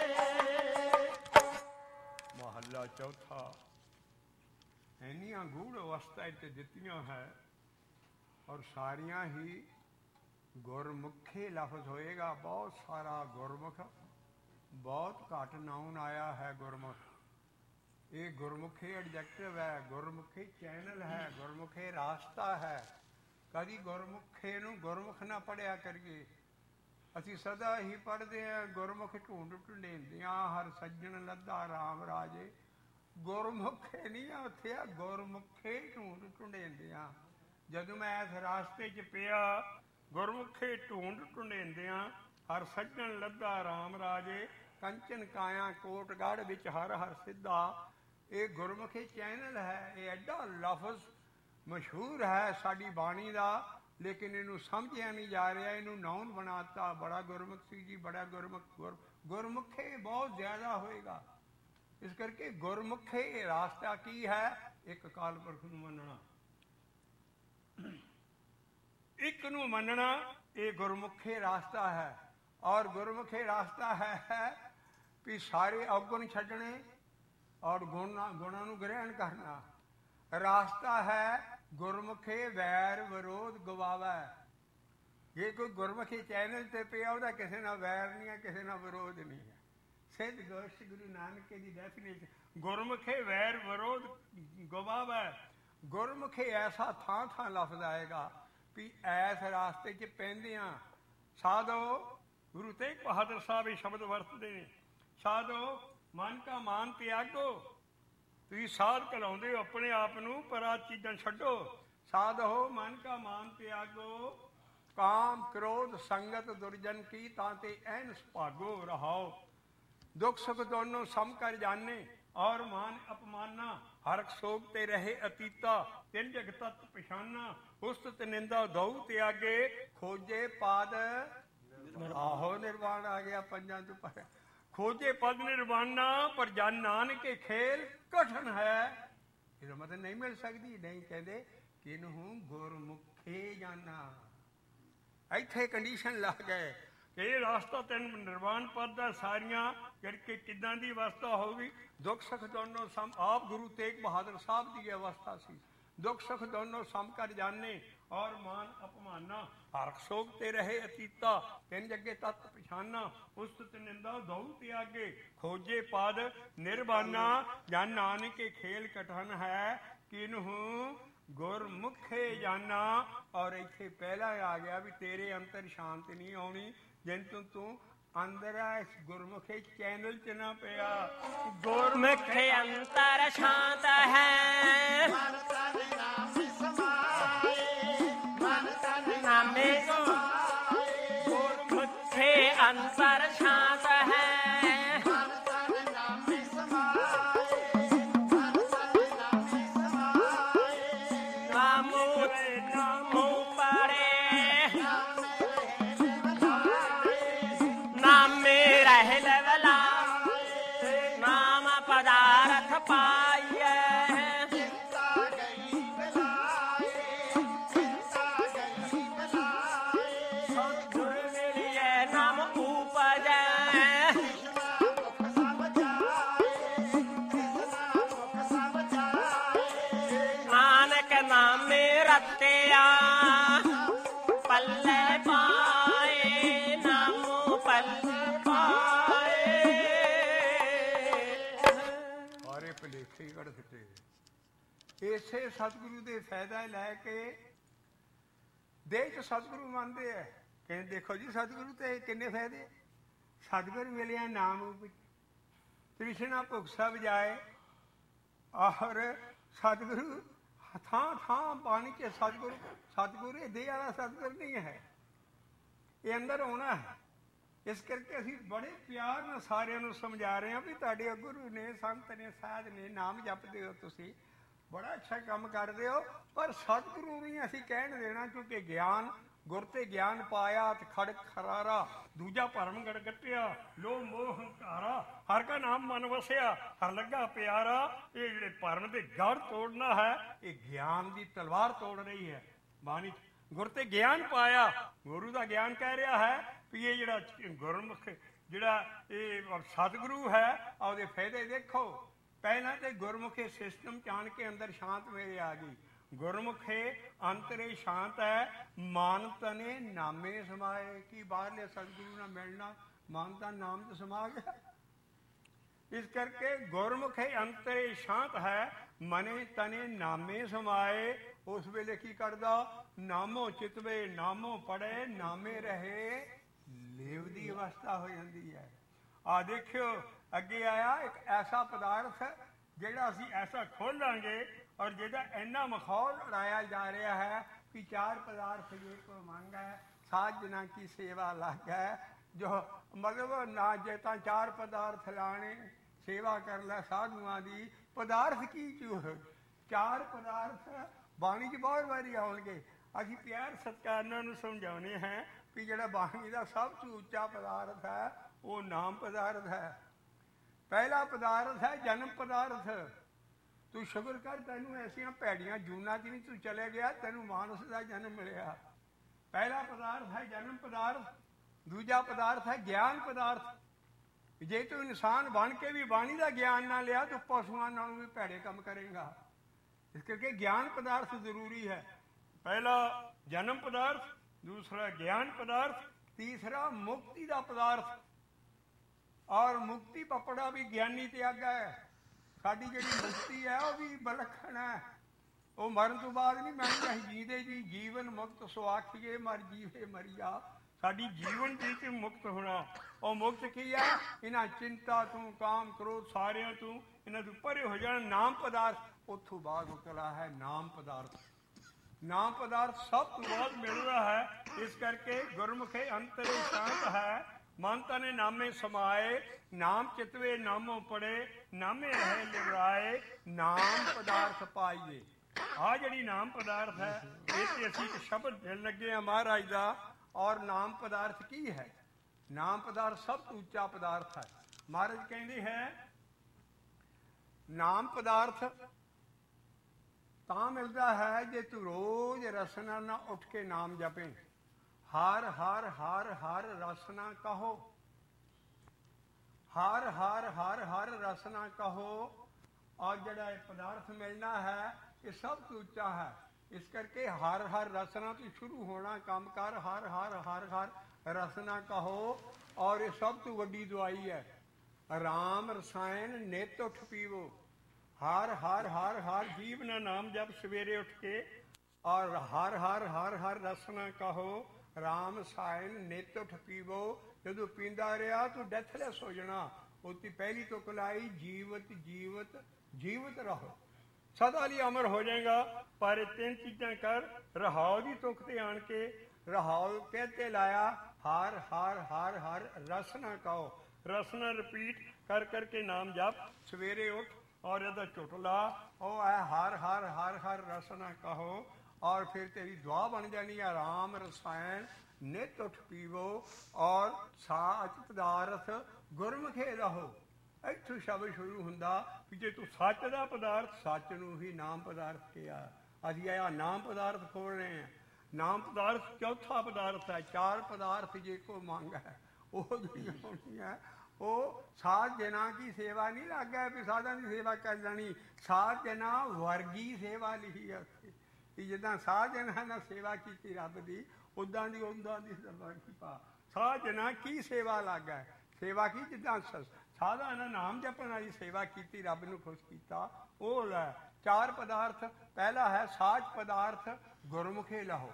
ਮਹੱਲਾ ਚੌਥਾ। ਇੰਨੀਆਂ ਗੂੜ ਅਵਸਥਾ ਇੱਥੇ ਦਿੱਤੀਆਂ ਹੈ ਔਰ ਸਾਰੀਆਂ ਹੀ ਗੁਰਮੁਖੀ ਲਫ਼ਜ਼ ਹੋਏਗਾ। ਬਹੁਤ ਸਾਰਾ ਗੁਰਮੁਖ, ਬਹੁਤ ਘੱਟ ਨਾਉਨ ਆਇਆ ਹੈ ਗੁਰਮੁਖ। ਇਹ ਗੁਰਮੁਖੀ ਐਡਜੈਕਟਿਵ ਹੈ, ਗੁਰਮੁਖੀ ਚੈਨਲ ਹੈ, ਗੁਰਮੁਖੀ ਰਾਸਤਾ ਹੈ। ਕਦੀ ਗੁਰਮੁਖੇ ਨੂੰ ਗੁਰਮੁਖ ਨਾ ਪੜ੍ਹਿਆ ਕਰੀਏ। ਅਸੀਂ ਸਦਾ ਹੀ ਪੜ੍ਹਦੇ ਹਾਂ ਗੁਰਮੁਖ ਢੂੰਡ ਢੁੰਡੇਂਦਿਆਂ ਹਰ ਸੱਜਣ ਲੱਧਾ ਰਾਮ ਰਾਜੇ। ਗੁਰਮੁਖੇ ਨਹੀਂ ਆ ਉੱਥੇ, ਆ ਗੁਰਮੁਖੇ ਢੂੰਡ ਢੁੰਡੇਂਦਿਆਂ। ਜਦੋਂ ਮੈਂ ਇਸ ਰਾਸਤੇ 'ਚ ਪਿਆ ਗੁਰਮੁਖੇ ਢੂੰਡ ਢੁੰਡੇਂਦਿਆਂ ਹਰ ਸੱਜਣ ਲੱਧਾ ਰਾਮ ਰਾਜੇ। ਕੰਚਨ ਕਾਇਆ ਕੋਟਗੜ੍ਹ ਵਿੱਚ ਹਰ ਹਰ ਸਿੱਧਾ। ਇਹ ਗੁਰਮੁਖੀ ਚੈਨਲ ਹੈ। ਇਹ ਐਡਾ ਲਫ਼ਜ਼ ਮਸ਼ਹੂਰ ਹੈ ਸਾਡੀ ਬਾਣੀ ਦਾ, ਲੇਕਿਨ ਇਹਨੂੰ ਸਮਝਿਆ ਨਹੀਂ ਜਾ ਰਿਹਾ। ਇਹਨੂੰ ਨਾਉਨ ਬਣਾਤਾ। ਬੜਾ ਗੁਰਮੁਖ ਸੀ ਜੀ, ਬੜਾ ਗੁਰਮੁਖ। ਗੁਰ ਗੁਰਮੁਖੇ ਬਹੁਤ ਜ਼ਿਆਦਾ ਹੋਏਗਾ। ਇਸ ਕਰਕੇ ਗੁਰਮੁਖੇ ਰਾਸਤਾ ਕੀ ਹੈ? ਇੱਕ ਅਕਾਲ ਪੁਰਖ ਨੂੰ ਮੰਨਣਾ, ਇੱਕ ਨੂੰ ਮੰਨਣਾ, ਇਹ ਗੁਰਮੁਖੇ ਰਾਸਤਾ ਹੈ। ਔਰ ਗੁਰਮੁਖੇ ਰਾਸਤਾ ਹੈ ਵੀ ਸਾਰੇ ਅਵਗੁਣ ਛੱਡਣੇ ਔਰ ਗੁਣਾਂ ਗੁਣਾਂ ਨੂੰ ਗ੍ਰਹਿਣ ਕਰਨਾ। ਰਾਸਤਾ ਹੈ ਗੁਰਮੁਖੇ ਵੈਰ ਵਿਰੋਧ ਗਵਾਵੈ। ਜੇ ਕੋਈ ਗੁਰਮੁਖੀ ਚੈਨਲ ਤੇ ਪਿਆ ਉਹਦਾ ਕਿਸੇ ਨਾਲ ਵੈਰ ਨਹੀਂ ਹੈ, ਕਿਸੇ ਨਾਲ ਵਿਰੋਧ ਨਹੀਂ ਹੈ। ਸਿੱਧ ਗੋਸ਼ਟ ਗੁਰੂ ਨਾਨਕ ਦੀ ਡੈਫੀਨੇਸ਼ਨ ਗੁਰਮੁਖੇ ਵੈਰ ਵਿਰੋਧ ਗਵਾਵੈ। ਗੁਰਮੁਖੇ ਐਸਾ ਥਾਂ ਥਾਂ ਲਫ਼ਜ਼ ਆਏਗਾ ਵੀ ਐਸ ਰਾਸਤੇ 'ਚ ਪੈਂਦਿਆਂ ਸਾਧੋ। ਗੁਰੂ ਤੇਗ ਬਹਾਦਰ ਸਾਹਿਬ ਇਹ ਸ਼ਬਦ ਵਰਤਦੇ ਨੇ, ਸਾਧੋ ਮਨ ਕਾ ਮਾਨ ਤਿਆਗੋ। ਤੁਸੀਂ ਸਾਧ ਕਲਾਉਂਦੇ ਹੋ ਆਪਣੇ ਆਪ ਨੂੰ, ਪਰ ਆਹ ਚੀਜ਼ਾਂ ਛੱਡੋ। ਸਾਧੋ ਮਨ ਕਾ ਮਾਨ ਤਿਆਗੋ ਕਾਮ ਕ੍ਰੋਧ ਸੰਗਤ ਦੁਰਜਨ ਕੀ ਤਾਂ ਤੇ ਐਨ ਸੁਭਾਗੋ ਰਹਾਓ। ਦੁੱਖ ਸੁਖ ਦੋਨੋਂ ਸਮ ਕਰ ਜਾਣੇ ਔਰ ਮਾਨ ਅਪਮਾਨਾ ਹਰਖ ਸੋਗ ਤੇ ਰਹੇ ਅਤੀਤਾ। ਤਿੰਨ ਜਗ ਤਤ ਪਛਾਨਾ ਉਸਤਤ ਨਿੰਦਾ ਦਉ ਤਿਆਗੇ ਖੋਜੇ ਪਾਦ। ਆਹੋ ਨਿਰਵਾਣ ਆ ਗਿਆ ਪੰਜਾਂ ਤੋਂ ਪਰ। ਖੋਜੇ ਪਦ ਨਿਰਵਾਣਾ ਪਰ ਜਨ ਨਾਨਕੇ ਖੇਲ ਕਠਨ ਹੈ। ਇਹਦਾ ਮਤਲਬ ਨਹੀਂ ਮਿਲ ਸਕਦੀ। ਨਹੀਂ ਕਹਿੰਦੇ ਕਿਨਹੂ ਗੁਰਮੁਖੇ ਜਾਨਾ। ਇੱਥੇ ਕੰਡੀਸ਼ਨ ਲਾ ਗਏ ਕਿ ਇਹ ਰਾਸਤਾ ਤੈਨੂੰ ਨਿਰਵਾਣ ਪਦ ਦਾ ਸਾਰੀਆਂ ਕਰਕੇ ਕਿੱਦਾਂ ਦੀ ਅਵਸਥਾ ਹੋਊਗੀ। ਦੁੱਖ ਸੁੱਖ ਦੋਨੋਂ ਸਮ। ਆਪ ਗੁਰੂ ਤੇਗ ਬਹਾਦਰ ਸਾਹਿਬ ਦੀ ਅਵਸਥਾ ਸੀ। ਦੁੱਖ ਸੁੱਖ ਦੋਨੋਂ ਸਮ ਕਰ ਜਾਣੇ ਔਰ ਮਾਨ ਅਪਮਾਨਾ ਹਰਖ ਸੋਗ ਤੇ ਰਹੇ ਅਤੀਤਾ। ਤਿੰਨ ਜੱਗੇ ਤਤ ਪਛਾਨਾ ਉਸਤਤ ਨਿੰਦਾ ਦਉ ਤਿਆਗੇ ਖੋਜੇ ਪਦ ਨਿਰਵਾਣਾ ਜਨ ਨਾਨਕੇ ਖੇਲ ਕਠਨ ਹੈ ਕਿਨਹੂ ਗੁਰਮੁਖੇ ਜਾਨਾ। ਔਰ ਇੱਥੇ ਪਹਿਲਾਂ ਆ ਗਿਆ ਵੀ ਤੇਰੇ ਅੰਤਰ ਸ਼ਾਂਤ ਨਹੀਂ ਆਉਣੀ ਜਿਨ ਤੋਂ ਤੂੰ ਅੰਦਰ ਆ ਇਸ ਗੁਰਮੁਖੇ ਚੈਨਲ 'ਚ ਨਾ ਪਿਆ। ਗੁਰਮੁਖੇ ਅੰਤਰ ਸ਼ਾਂਤ ਹੈ ਮਨ ਤਨ ਨਾਮ ਸਮਾਏ ਮਨ ਤਨ ਨਾਮੇ ਸਮਾਏ ਗੁਰਮੁਖੇ ਅੰਤਰ ਸ਼ਾਂਤ ਹੈ ਮਨ ਤਨ ਨਾਮ ਸਮਾਏ ਮਨ ਤਨ ਨਾਮ ਸਮਾਏ। ਨਾਮੋ ਨਾਮੋ ਪਰੇ ਨਾਮੇ ਰਹਿ ਲਵਲਾ ਨਾਮ ਪਦਾਰਥ ਪਾਈਐ। ਚਿੰਤਾ ਗਈ ਬਲਾਏ ਚਿੰਤਾ ਗਈ ਬਲਾਏ। ਸਤਿਗੁਰ ਮਿਲਿਐ ਨਾਮ ਉਪਜੈ ਕ੍ਰਿਸ਼ਨਾ ਮੁਖ ਸਭ ਜਾਏ ਕ੍ਰਿਸ਼ਨਾ ਮੁਖ ਸਭ ਜਾਏ। ਨਾਨਕ ਨਾਮੇ ਰਤਿਆ ਪੱਲੇ ਪਾਏ ਨਾਮੋ ਪੱਲੇ ਪਾਏ। ਸਾਰੇ ਭੁਲੇਖੇ ਹੀ ਕੱਢ ਦਿੱਤੇ। ਇਸੇ ਸਤਿਗੁਰੂ ਦੇ ਫਾਇਦਾ ਲੈ ਕੇ ਦੇਹ 'ਚ ਸਤਿਗੁਰੂ ਮੰਨਦੇ ਆ। ਕਹਿੰਦੇ ਦੇਖੋ ਜੀ ਸਤਿਗੁਰੂ ਤੇ ਕਿੰਨੇ ਫਾਇਦੇ। ਸਤਿਗੁਰ ਮਿਲਿਆ ਨਾਮ ਉਪਜ ਤ੍ਰਿਸ਼ਨਾ ਭੁਖ ਸਭ ਜਾਏ। ਔਰ ਸਤਿਗੁਰੂ ਥਾਂ ਥਾਂ ਬਾਣੀ 'ਚ ਸਤਿਗੁਰੂ। ਸਤਿਗੁਰੂ ਇਹ ਦੇਹ ਵਾਲਾ ਸਤਿਗੁਰ ਨਹੀਂ ਹੈ, ਇਹ ਅੰਦਰ ਆਉਣਾ ਹੈ। ਇਸ ਕਰਕੇ ਅਸੀਂ ਬੜੇ ਪਿਆਰ ਨਾਲ ਸਾਰਿਆਂ ਨੂੰ ਸਮਝਾ ਰਹੇ ਹਾਂ ਵੀ ਤੁਹਾਡੇ ਗੁਰੂ ਨੇ, ਸੰਤ ਨੇ, ਸਾਧ ਨੇ, ਨਾਮ ਜਪਦੇ ਹੋ, ਤੁਸੀਂ ਬੜਾ ਅੱਛਾ ਕੰਮ ਕਰਦੇ ਹੋ, ਪਰ ਸਤਿਗੁਰੂ ਨਹੀਂ ਅਸੀਂ ਕਹਿਣ ਦੇਣਾ, ਕਿਉਂਕਿ ਗਿਆਨ ਗੁਰ ਤੇ ਗਿਆਨ ਪਾਇਆ ਤੇ ਖੜਕ ਖਰਾਰਾ, ਦੂਜਾ ਭਰਮ ਗੜਗੱਟਿਆ, ਲੋਭ ਮੋਹ ਹੰਕਾਰਾ, ਹਰ ਕਾ ਨਾਮ ਮਨ ਵਸਿਆ, ਹਰ ਲੱਗਾ ਪਿਆਰਾ। ਇਹ ਜਿਹੜੇ ਭਰਮ ਦੇ ਗੜ ਤੋੜਨਾ ਹੈ, ਇਹ ਗਿਆਨ ਦੀ ਤਲਵਾਰ ਤੋੜ ਰਹੀ ਹੈ ਬਾਣੀ। ਗੁਰ ਤੇ ਗਿਆਨ ਪਾਇਆ, ਗੁਰੂ ਦਾ ਗਿਆਨ ਕਹਿ ਰਿਹਾ ਹੈ ਵੀ ਇਹ ਜਿਹੜਾ ਗੁਰਮੁਖ ਜਿਹੜਾ ਇਹ ਸਤਿਗੁਰੂ ਹੈ, ਉਹਦੇ ਫਾਇਦੇ ਦੇਖੋ। ਪਹਿਲਾਂ ਤੇ ਗੁਰਮੁਖੇ ਸਿਸਟਮ ਚਾਣ ਕੇ ਅੰਦਰ ਸ਼ਾਂਤ ਮੇਰੇ ਆ ਗਈ। ਗੁਰਮੁਖੇ ਅੰਤਰੇ ਸ਼ਾਂਤ ਹੈ, ਮਨ ਤਨੇ ਨਾਮੇ ਸਮਾਏ। ਕੀ ਬਾਹਰਲੇ ਸਤਿਗੁਰੂ ਨਾਲ ਮਿਲਣਾ, ਮਨ ਤਾਂ ਨਾਮ ਚ ਸਮਾ ਗਿਆ। ਇਸ ਕਰਕੇ ਗੁਰਮੁਖੇ ਅੰਤਰੇ ਸ਼ਾਂਤ ਹੈ, ਮਨੇ ਤਨੇ ਨਾਮੇ ਸਮਾਏ। ਉਸ ਵੇਲੇ ਕੀ ਕਰਦਾ, ਨਾਮੋ ਚਿਤਵੇ ਨਾਮੋ ਪੜੇ, ਨਾਮੇ ਰਹੇ ਲੇਵ ਦੀ ਅਵਸਥਾ ਹੋ ਜਾਂਦੀ ਹੈ। ਆ ਦੇਖਿਓ ਅੱਗੇ ਆਇਆ ਇੱਕ ਐਸਾ ਪਦਾਰਥ ਜਿਹੜਾ ਅਸੀਂ ਐਸਾ ਖੋਲਾਂਗੇ ਔਰ ਜਿਹਦਾ ਇੰਨਾ ਮਖੌਲ ਉਡਾਇਆ ਜਾ ਰਿਹਾ ਹੈ ਕਿ ਚਾਰ ਪਦਾਰਥ ਜੇ ਕੋ ਮੰਗ ਹੈ, ਸਾਧ ਜਨਾਂ ਕੀ ਸੇਵਾ ਲੱਗ ਹੈ। ਜੋ ਮਤਲਬ ਨਾ ਜੇ ਤਾਂ ਚਾਰ ਪਦਾਰਥ ਲਾਣੇ, ਸੇਵਾ ਕਰ ਲੈ ਸਾਧੂਆਂ ਦੀ। ਪਦਾਰਥ ਕੀ ਚੂਹ, ਚਾਰ ਪਦਾਰਥ ਬਾਣੀ 'ਚ ਬਹੁਤ ਵਾਰੀ ਆਉਣਗੇ। ਅਸੀਂ ਪਿਆਰ ਸਤਿਕਾਰ ਨਾਲ ਨੂੰ ਸਮਝਾਉਂਦੇ ਹਾਂ ਵੀ ਜਿਹੜਾ ਬਾਣੀ ਦਾ ਸਭ ਤੋਂ ਉੱਚਾ ਪਦਾਰਥ ਹੈ ਉਹ ਨਾਮ ਪਦਾਰਥ ਹੈ। ਪਹਿਲਾ ਪਦਾਰਥ ਹੈ ਜਨਮ ਪਦਾਰਥ। ਤੂੰ ਸ਼ੁਕਰ ਕਰ ਤੈਨੂੰ ਐਸੀਆਂ ਭੈੜੀਆਂ ਜੂਨਾਂ 'ਚ ਨਹੀਂ ਤੂੰ ਚਲੇ ਗਿਆ, ਤੈਨੂੰ ਮਾਨਸ ਦਾ ਜਨਮ ਮਿਲਿਆ। ਪਹਿਲਾ ਪਦਾਰਥ ਹੈ ਜਨਮ ਪਦਾਰਥ। ਦੂਜਾ ਪਦਾਰਥ ਹੈ ਗਿਆਨ ਪਦਾਰਥ। ਜੇ ਤੂੰ ਇਨਸਾਨ ਬਣ ਕੇ ਵੀ ਬਾਣੀ ਦਾ ਗਿਆਨ ਨਾ ਲਿਆ ਤੂੰ ਪਸ਼ੂਆਂ ਨਾਲੋਂ ਵੀ ਭੈੜੇ ਕੰਮ ਕਰੇਗਾ। ਇਸ ਕਰਕੇ ਗਿਆਨ ਪਦਾਰਥ ਜ਼ਰੂਰੀ ਹੈ। ਪਹਿਲਾ ਜਨਮ ਪਦਾਰਥ, ਦੂਸਰਾ ਗਿਆਨ ਪਦਾਰਥ, ਤੀਸਰਾ ਮੁਕਤੀ ਦਾ ਪਦਾਰਥ। ਔਰ ਮੁਕਤੀ ਪਪੜਾ ਵੀ ਗਿਆਨੀ ਤੇ ਆਗਾ ਹੈ। ਸਾਡੀ ਜਿਹੜੀ ਮੁਕਤੀ ਹੈ ਉਹ ਵੀ ਵਿਲੱਖਣ ਹੈ। ਉਹ ਮਰਨ ਤੋਂ ਬਾਅਦ ਨਹੀਂ ਮਿਲਣੀ। ਅਸੀਂ ਜੀਂਦੇ ਜੀ ਜੀਵਨ ਮੁਕਤ ਸੋ ਆਖੀਏ, ਮਰ ਜੀਵੇ ਮਰੀਆ। ਸਾਡੀ ਜੀਵਨ ਦੀ ਚ ਮੁਕਤ ਹੋਣਾ। ਉਹ ਮੁਕਤ ਕੀ ਹੈ, ਇਹਨਾਂ ਚਿੰਤਾ ਤੋਂ, ਕਾਮ ਕ੍ਰੋਧ ਸਾਰਿਆਂ ਤੋਂ ਇਹਨਾਂ ਤੋਂ ਪਰੇ ਹੋ ਜਾਣਾ। ਨਾਮ ਪਦਾਰਥ ਉੱਥੋਂ ਬਾਅਦ ਉਤਲਾ ਹੈ ਨਾਮ ਪਦਾਰਥ। ਨਾਮ ਪਦਾਰਥ ਸਭ ਤੋਂ ਬਾਅਦ ਮਿਲਦਾ ਹੈ। ਇਸ ਕਰਕੇ ਗੁਰਮੁਖੇ ਅੰਤਰੇ ਸ਼ਾਂਤ ਹੈ, ਮਨ ਤਨੇ ਨਾਮੇ ਸਮਾਏ। ਨਾਮ ਚਿਤਵੇ ਨਾਮੋ ਪੜੇ, ਨਾਮੇ ਰਹੇ ਲਿਵਰਾਏ। ਨਾਮ ਪਦਾਰਥ ਪਾਈਏ। ਆਹ ਜਿਹੜੀ ਨਾਮ ਪਦਾਰਥ ਹੈ ਇਹ ਤੇ ਅਸੀਂ ਇੱਕ ਸ਼ਬਦ ਦੇਣ ਲੱਗੇ ਹਾਂ ਮਹਾਰਾਜ ਦਾ। ਔਰ ਨਾਮ ਪਦਾਰਥ ਕੀ ਹੈ? ਨਾਮ ਪਦਾਰਥ ਸਭ ਤੋਂ ਉੱਚਾ ਪਦਾਰਥ ਹੈ। ਮਹਾਰਾਜ ਕਹਿੰਦੇ ਹੈ ਨਾਮ ਪਦਾਰਥ ਤਾਂ ਮਿਲਦਾ ਹੈ ਜੇ ਤੂੰ ਰੋਜ਼ ਰਸਨਾ ਨਾਲ ਉੱਠ ਕੇ ਨਾਮ ਜਪੇ। ਹਰ ਹਰ ਹਰ ਹਰ ਰਸਨਾ ਕਹੋ, ਹਰ ਹਰ ਹਰ ਹਰ ਰਸਨਾ ਕਹੋ। ਔਰ ਜਿਹੜਾ ਇਹ ਪਦਾਰਥ ਮਿਲਣਾ ਹੈ ਇਹ ਸਭ ਤੋਂ ਉੱਚਾ ਹੈ। ਇਸ ਕਰਕੇ ਹਰ ਹਰ ਰਸਨਾ ਤੋਂ ਸ਼ੁਰੂ ਹੋਣਾ ਕੰਮ ਕਰ। ਹਰ ਹਰ ਹਰ ਹਰ ਰਸਨਾ ਕਹੋ। ਔਰ ਇਹ ਸਭ ਤੋਂ ਵੱਡੀ ਦਵਾਈ ਹੈ। ਰਾਮ ਰਸਾਇਣ ਨਿਤ ਉੱਠ ਪੀਵੋ। ਹਰ ਹਰ ਹਰ ਹਰ ਜੀਵ ਨਾ ਨਾਮ ਜਪ ਸਵੇਰੇ ਉੱਠ ਕੇ। ਔਰ ਹਰ ਹਰ ਹਰ ਹਰ ਰਸਨਾ ਕਹੋ। ਰਾਮ ਸਾਇਨ ਨਿਤ ਉੱਠ ਪੀਵੋ। ਜਦੋਂ ਪੀਂਦਾ ਰਿਹਾ ਤੂੰ ਡੈਥਲੈਸ ਹੋ ਜਾਣਾ। ਉਹਦੀ ਪਹਿਲੀ ਤੋਂ ਕਲਾਈ ਜੀਵਤ ਜੀਵਤ ਜੀਵਤ ਰਹੋ, ਸਦਾ ਲਈ ਅਮਰ ਹੋ ਜਾਏਗਾ। ਪਰ ਇਹ ਤਿੰਨ ਚੀਜ਼ਾਂ ਕਰ। ਰਹਾਉ ਦੀ ਤੁਕ ਤੇ ਆਣ ਕੇ ਰਹਾਉ ਕਹਿੰਦੇ ਲਾਇਆ ਹਰ ਹਰ ਹਰ ਹਰ ਰਸਨਾ ਕਹੋ। ਰਸਨਾ ਰਿਪੀਟ ਕਰ ਕਰਕੇ ਨਾਮ ਜਪ। ਸਵੇਰੇ ਉੱਠ ਔਰ ਇਹਦਾ ਝੁਟਲਾ ਉਹ ਹੈ ਹਰ ਹਰ ਹਰ ਹਰ ਰਸਨਾ ਕਹੋ। ਔਰ ਫਿਰ ਤੇਰੀ ਦੁਆ ਬਣ ਜਾਣੀ ਹੈ ਰਾਮ ਰਸਾਇਣ ਨਿਤ ਉੱਠ ਪੀਵੋ। ਔਰ ਸਾਚ ਪਦਾਰਥ ਗੁਰਮੁਖੇ ਰਹੋ। ਇੱਥੋਂ ਸ਼ਬਦ ਸ਼ੁਰੂ ਹੁੰਦਾ ਵੀ ਜੇ ਤੂੰ ਸੱਚ ਦਾ ਪਦਾਰਥ, ਸੱਚ ਨੂੰ ਹੀ ਨਾਮ ਪਦਾਰਥ ਕਿਹਾ। ਅਸੀਂ ਆਹ ਨਾਮ ਪਦਾਰਥ ਖੋਲ ਰਹੇ ਹਾਂ। ਨਾਮ ਪਦਾਰਥ ਚੌਥਾ ਪਦਾਰਥ ਹੈ। ਚਾਰ ਪਦਾਰਥ ਜੇ ਕੋ ਮੰਗ ਹੈ ਉਹ ਜਿਹੜੀ ਹੋਣੀ ਹੈ ਉਹ ਸਾਧ ਜਨਾਂ ਕੀ ਸੇਵਾ ਨਹੀਂ ਲੱਗਾ ਵੀ ਸਾਧਾਂ ਦੀ ਸੇਵਾ ਕਰ ਲੈਣੀ। ਸਾਧ ਜਨਾਂ ਵਰਗੀ ਸੇਵਾ ਲਿਖੀ ਹੈ ਉੱਥੇ ਕਿ ਜਿੱਦਾਂ ਸਾਧ ਜਨਾਂ ਨਾਲ ਸੇਵਾ ਕੀਤੀ ਰੱਬ ਦੀ ਉੱਦਾਂ ਦੀ ਉੱਦਾਂ ਦੀ ਸੇਵਾ ਕੀ ਪਾ। ਸਾਧ ਜਨਾਂ ਕੀ ਸੇਵਾ ਲੱਗਾ। ਸੇਵਾ ਕੀ ਜਿੱਦਾਂ ਸਾਧਾਂ ਨਾਲ ਨਾਮ ਜਪਣ ਵਾਲੀ ਸੇਵਾ ਕੀਤੀ, ਰੱਬ ਨੂੰ ਖੁਸ਼ ਕੀਤਾ, ਉਹ ਲੈ। ਚਾਰ ਪਦਾਰਥ। ਪਹਿਲਾ ਹੈ ਸਾਚ ਪਦਾਰਥ ਗੁਰਮੁਖੇ ਲਹੋ।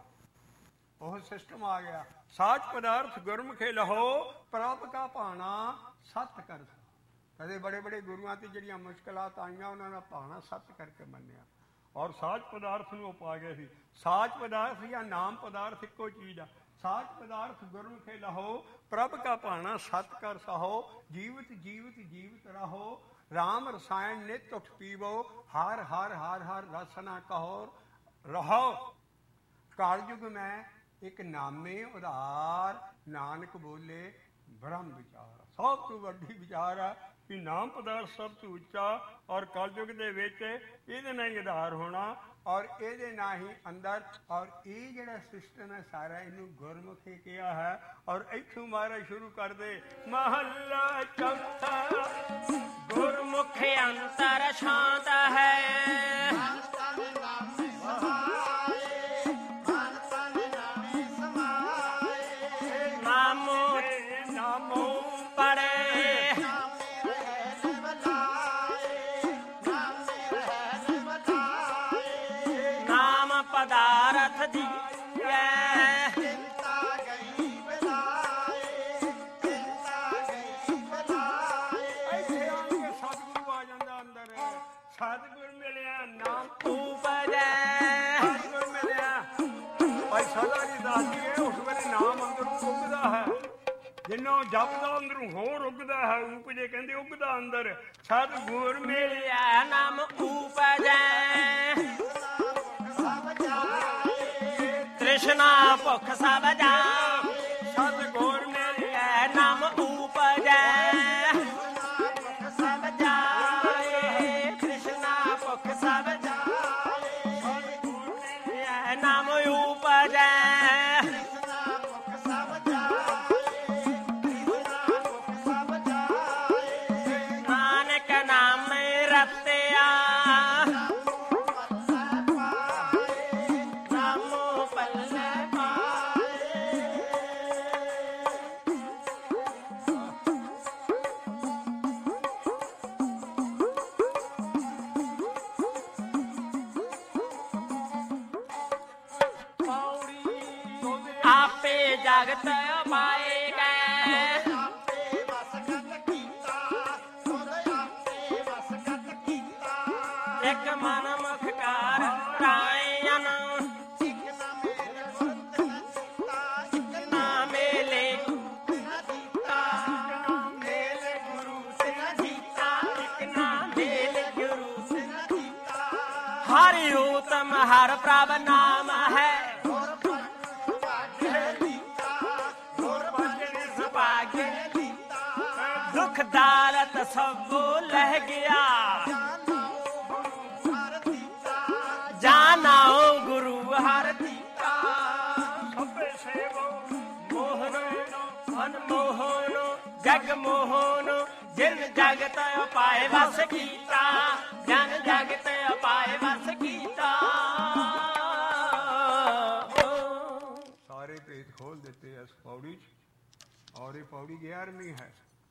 ਉਹ ਸਿਸਟਮ ਆ ਗਿਆ। ਸਾਚ ਪਦਾਰਥ ਗੁਰਮੁਖੇ ਲਹੋ, ਪ੍ਰਭ ਕਾ ਭਾਣਾ ਸੱਤ ਕਰ। ਕਦੇ ਬੜੇ ਬੜੇ ਗੁਰੂਆਂ ਤੇ ਜਿਹੜੀਆਂ ਮੁਸ਼ਕਲਾਤ ਆਈਆਂ ਉਹਨਾਂ ਦਾ ਭਾਣਾ ਸੱਤ ਕਰਕੇ ਮੰਨਿਆ ਔਰ ਸਾਚ ਪਦਾਰਥ ਨੂੰ ਉਹ ਪਾ ਗਏ ਸੀ। ਸਾਚ ਪਦਾਰਥ ਜਾਂ ਨਾਮ ਪਦਾਰਥ ਇੱਕੋ ਚੀਜ਼ ਆ। ਸਾਚ ਪਦਾਰਥ ਗੁਰਮੁਖੇ ਲਹੋ, ਪ੍ਰਭ ਕਾ ਭਾਣਾ ਸਤ ਕਰ ਸਹੋ। ਜੀਵਤ ਜੀਵਤ ਜੀਵਤ ਰਹੋ। ਰਾਮ ਰਸਾਇਣ ਨਿਤ ਉੱਠ ਪੀਵੋ। ਹਰ ਹਰ ਹਰ ਹਰ ਰਸਨਾ ਕਹੋ। ਰਹੋ। ਕਾਲਯੁਗ ਮੈਂ ਇੱਕ ਨਾਮੇ ਉਧਾਰ ਨਾਨਕ ਬੋਲੇ ਬ੍ਰਹਮ ਵਿਚਾਰ। ਸਭ ਤੋਂ ਵੱਡੀ ਵਿਚਾਰ ਆ ਵੀ ਨਾਮ ਪਦਾਰਥ ਸਭ ਤੋਂ ਉੱਚਾ, ਔਰ ਕਲਯੁਗ ਦੇ ਵਿੱਚ ਇਹਦੇ ਨਾਲ ਹੀ ਆਧਾਰ ਹੋਣਾ, ਔਰ ਇਹਦੇ ਨਾਲ ਹੀ ਅੰਦਰ, ਔਰ ਇਹ ਜਿਹੜਾ ਸਿਸਟਮ ਹੈ ਸਾਰਾ ਇਹਨੂੰ ਗੁਰਮੁਖੀ ਕਿਹਾ ਹੈ। ਔਰ ਇੱਥੋਂ ਮਹਾਰਾਜ ਸ਼ੁਰੂ ਕਰਦੇ ਮਹੱਲਾ ਚੌਥਾ। ਗੁਰਮੁਖ ਅੰਤਰ ਸ਼ਾਂਤ ਹੈ, ਮਨ ਤਨ ਨਾਮੇ ਸਮਾਏ, ਮਨ ਤਨ ਨਾਮੇ ਸਮਾਏ, ਨਾਮੋ ਨਾਮੋ ਪੜੇ, ਨਾਮੇ ਰਹਿ ਨਿਵਲਾਏ, ਨਾਮੇ ਰਹਿ ਨਿਵਲਾਏ, ਨਾਮ ਪਦਾਰਥ ਜੀਐ, ਚਿੰਤਾ ਗਈ ਬਿਲਾਏ, ਚਿੰਤਾ ਗਈ ਬਿਲਾਏ, ਇੱਥੇ ਆਣ ਕੇ ਸਤਿਗੁਰੂ ਆ ਜਾਂਦਾ ਅੰਦਰ। ਸਤਿਗੁਰ ਮਿਲਿਆ ਨਾਮ ਉਪਜੈ, ਸਤਿਗੁਰ ਮਿਲਿਆ। ਭਾਈ ਸਦਾ ਦੀ ਦਾਸੀ ਹੈ, ਉਸ ਵੇਲੇ ਨਾਮ ਅੰਦਰੋਂ ਉੱਗਦਾ ਹੈ, ਜਿੰਨੋਂ ਜਪਦਾ ਅੰਦਰੋਂ ਹੋਰ ਉੱਗਦਾ ਹੈ। ਉਪਜੇ ਕਹਿੰਦੇ ਉੱਗਦਾ ਅੰਦਰ। ਸਤਿਗੁਰ ਮਿਲਿਆ ਮਿਲਿਆ ਨਾਮ ਉਪਜੈ, ਸਭ ਜਾਏ, ਤ੍ਰਿਸ਼ਨਾ ਭੁਖ ਸਭ ਜਾਏ, ਸਤਿਗੁਰ ਮਿਲਿਆ ਮਿਲਿਆ ਨਾਮ ਉਪਜੈ, ਸਭ ਜਾਏ, ਤ੍ਰਿਸ਼ਨਾ ਭੁਖ ਸਭ ਜਾਏ, ਮਿਲਿਆ ਨਾਮ ਉਪਜੈ, ਕ੍ਰਿਸ਼ਨਾ ਮੁਖ ਸਭ ਜਾਏ, ਕ੍ਰਿਸ਼ਨਾ ਮੁਖ ਸਭ ਜਾਏ, ਨਾਨਕ ਨਾਮ ਰਤਿਆ, ਨਾਮੋ ਪੱਲੇ ਪਾਏ। ਆਪੇ ਜਗਤ ਪਾਏ ਗਏ, ਆਪੇ ਵਸਗਤ ਕੀਤਾ, ਖੁਦ ਆਪੇ ਵਸਗਤ ਕੀਤਾ, ਇੱਕ ਮਨ ਮੁਖ ਕਾਰ ਰਾਇਨ, ਇੱਕ ਨਾ ਮੇਰੇ ਗੁਰਤ ਨ ਦਿੱਤਾ, ਇੱਕ ਨਾ ਨਾ ਮੇਲੇ ਨ ਦਿੱਤਾ, ਮੇਲੇ ਗੁਰੂ ਤੇ ਜੀਤਾ, ਇੱਕ ਨਾ ਮੇਲੇ ਗੁਰੂ ਤੇ ਨ ਦਿੱਤਾ, ਹਰਿ ਉਤਮ ਹਰ ਪ੍ਰਭ ਨਾਮ ਹੈ, ਗੁਰ ਭਜਨ ਸੁਭਾਗੇ ਦਿੱਤਾ, ਗੁਰ ਭਜਨ ਸੁਭਾਗੇ ਦਿੱਤਾ, ਦੁਖ ਦਾਰਤ ਸਭੋ ਲਹਿ ਗਿਆ, ਜਾਨੋ ਗੁਰੂ ਹਰ ਦਿੱਤਾ, ਜਾਨਾਓ ਗੁਰੂ ਹਰ ਦਿੱਤਾ, ਸਭੇ ਸੇਵੋ ਮੋਹਨ ਅਨਮੋਹਨ ਜਗ ਮੋਹਨ, ਜਿਨ ਜਗਤ ਉਪਾਏ ਵਸ ਕੀਤਾ, ਜਨ ਜਗਤ ਉਪਾਏ ਵਸ ਕੀਤਾ। ਸਾਰੇ ਭੇਦ ਖੋਲ ਦਿੱਤੇ ਇਸ ਪੌੜੀ 'ਚ। ਔਰ ਇਹ ਪੌੜੀ ਗਿਆਰਵੀਂ ਹੈ।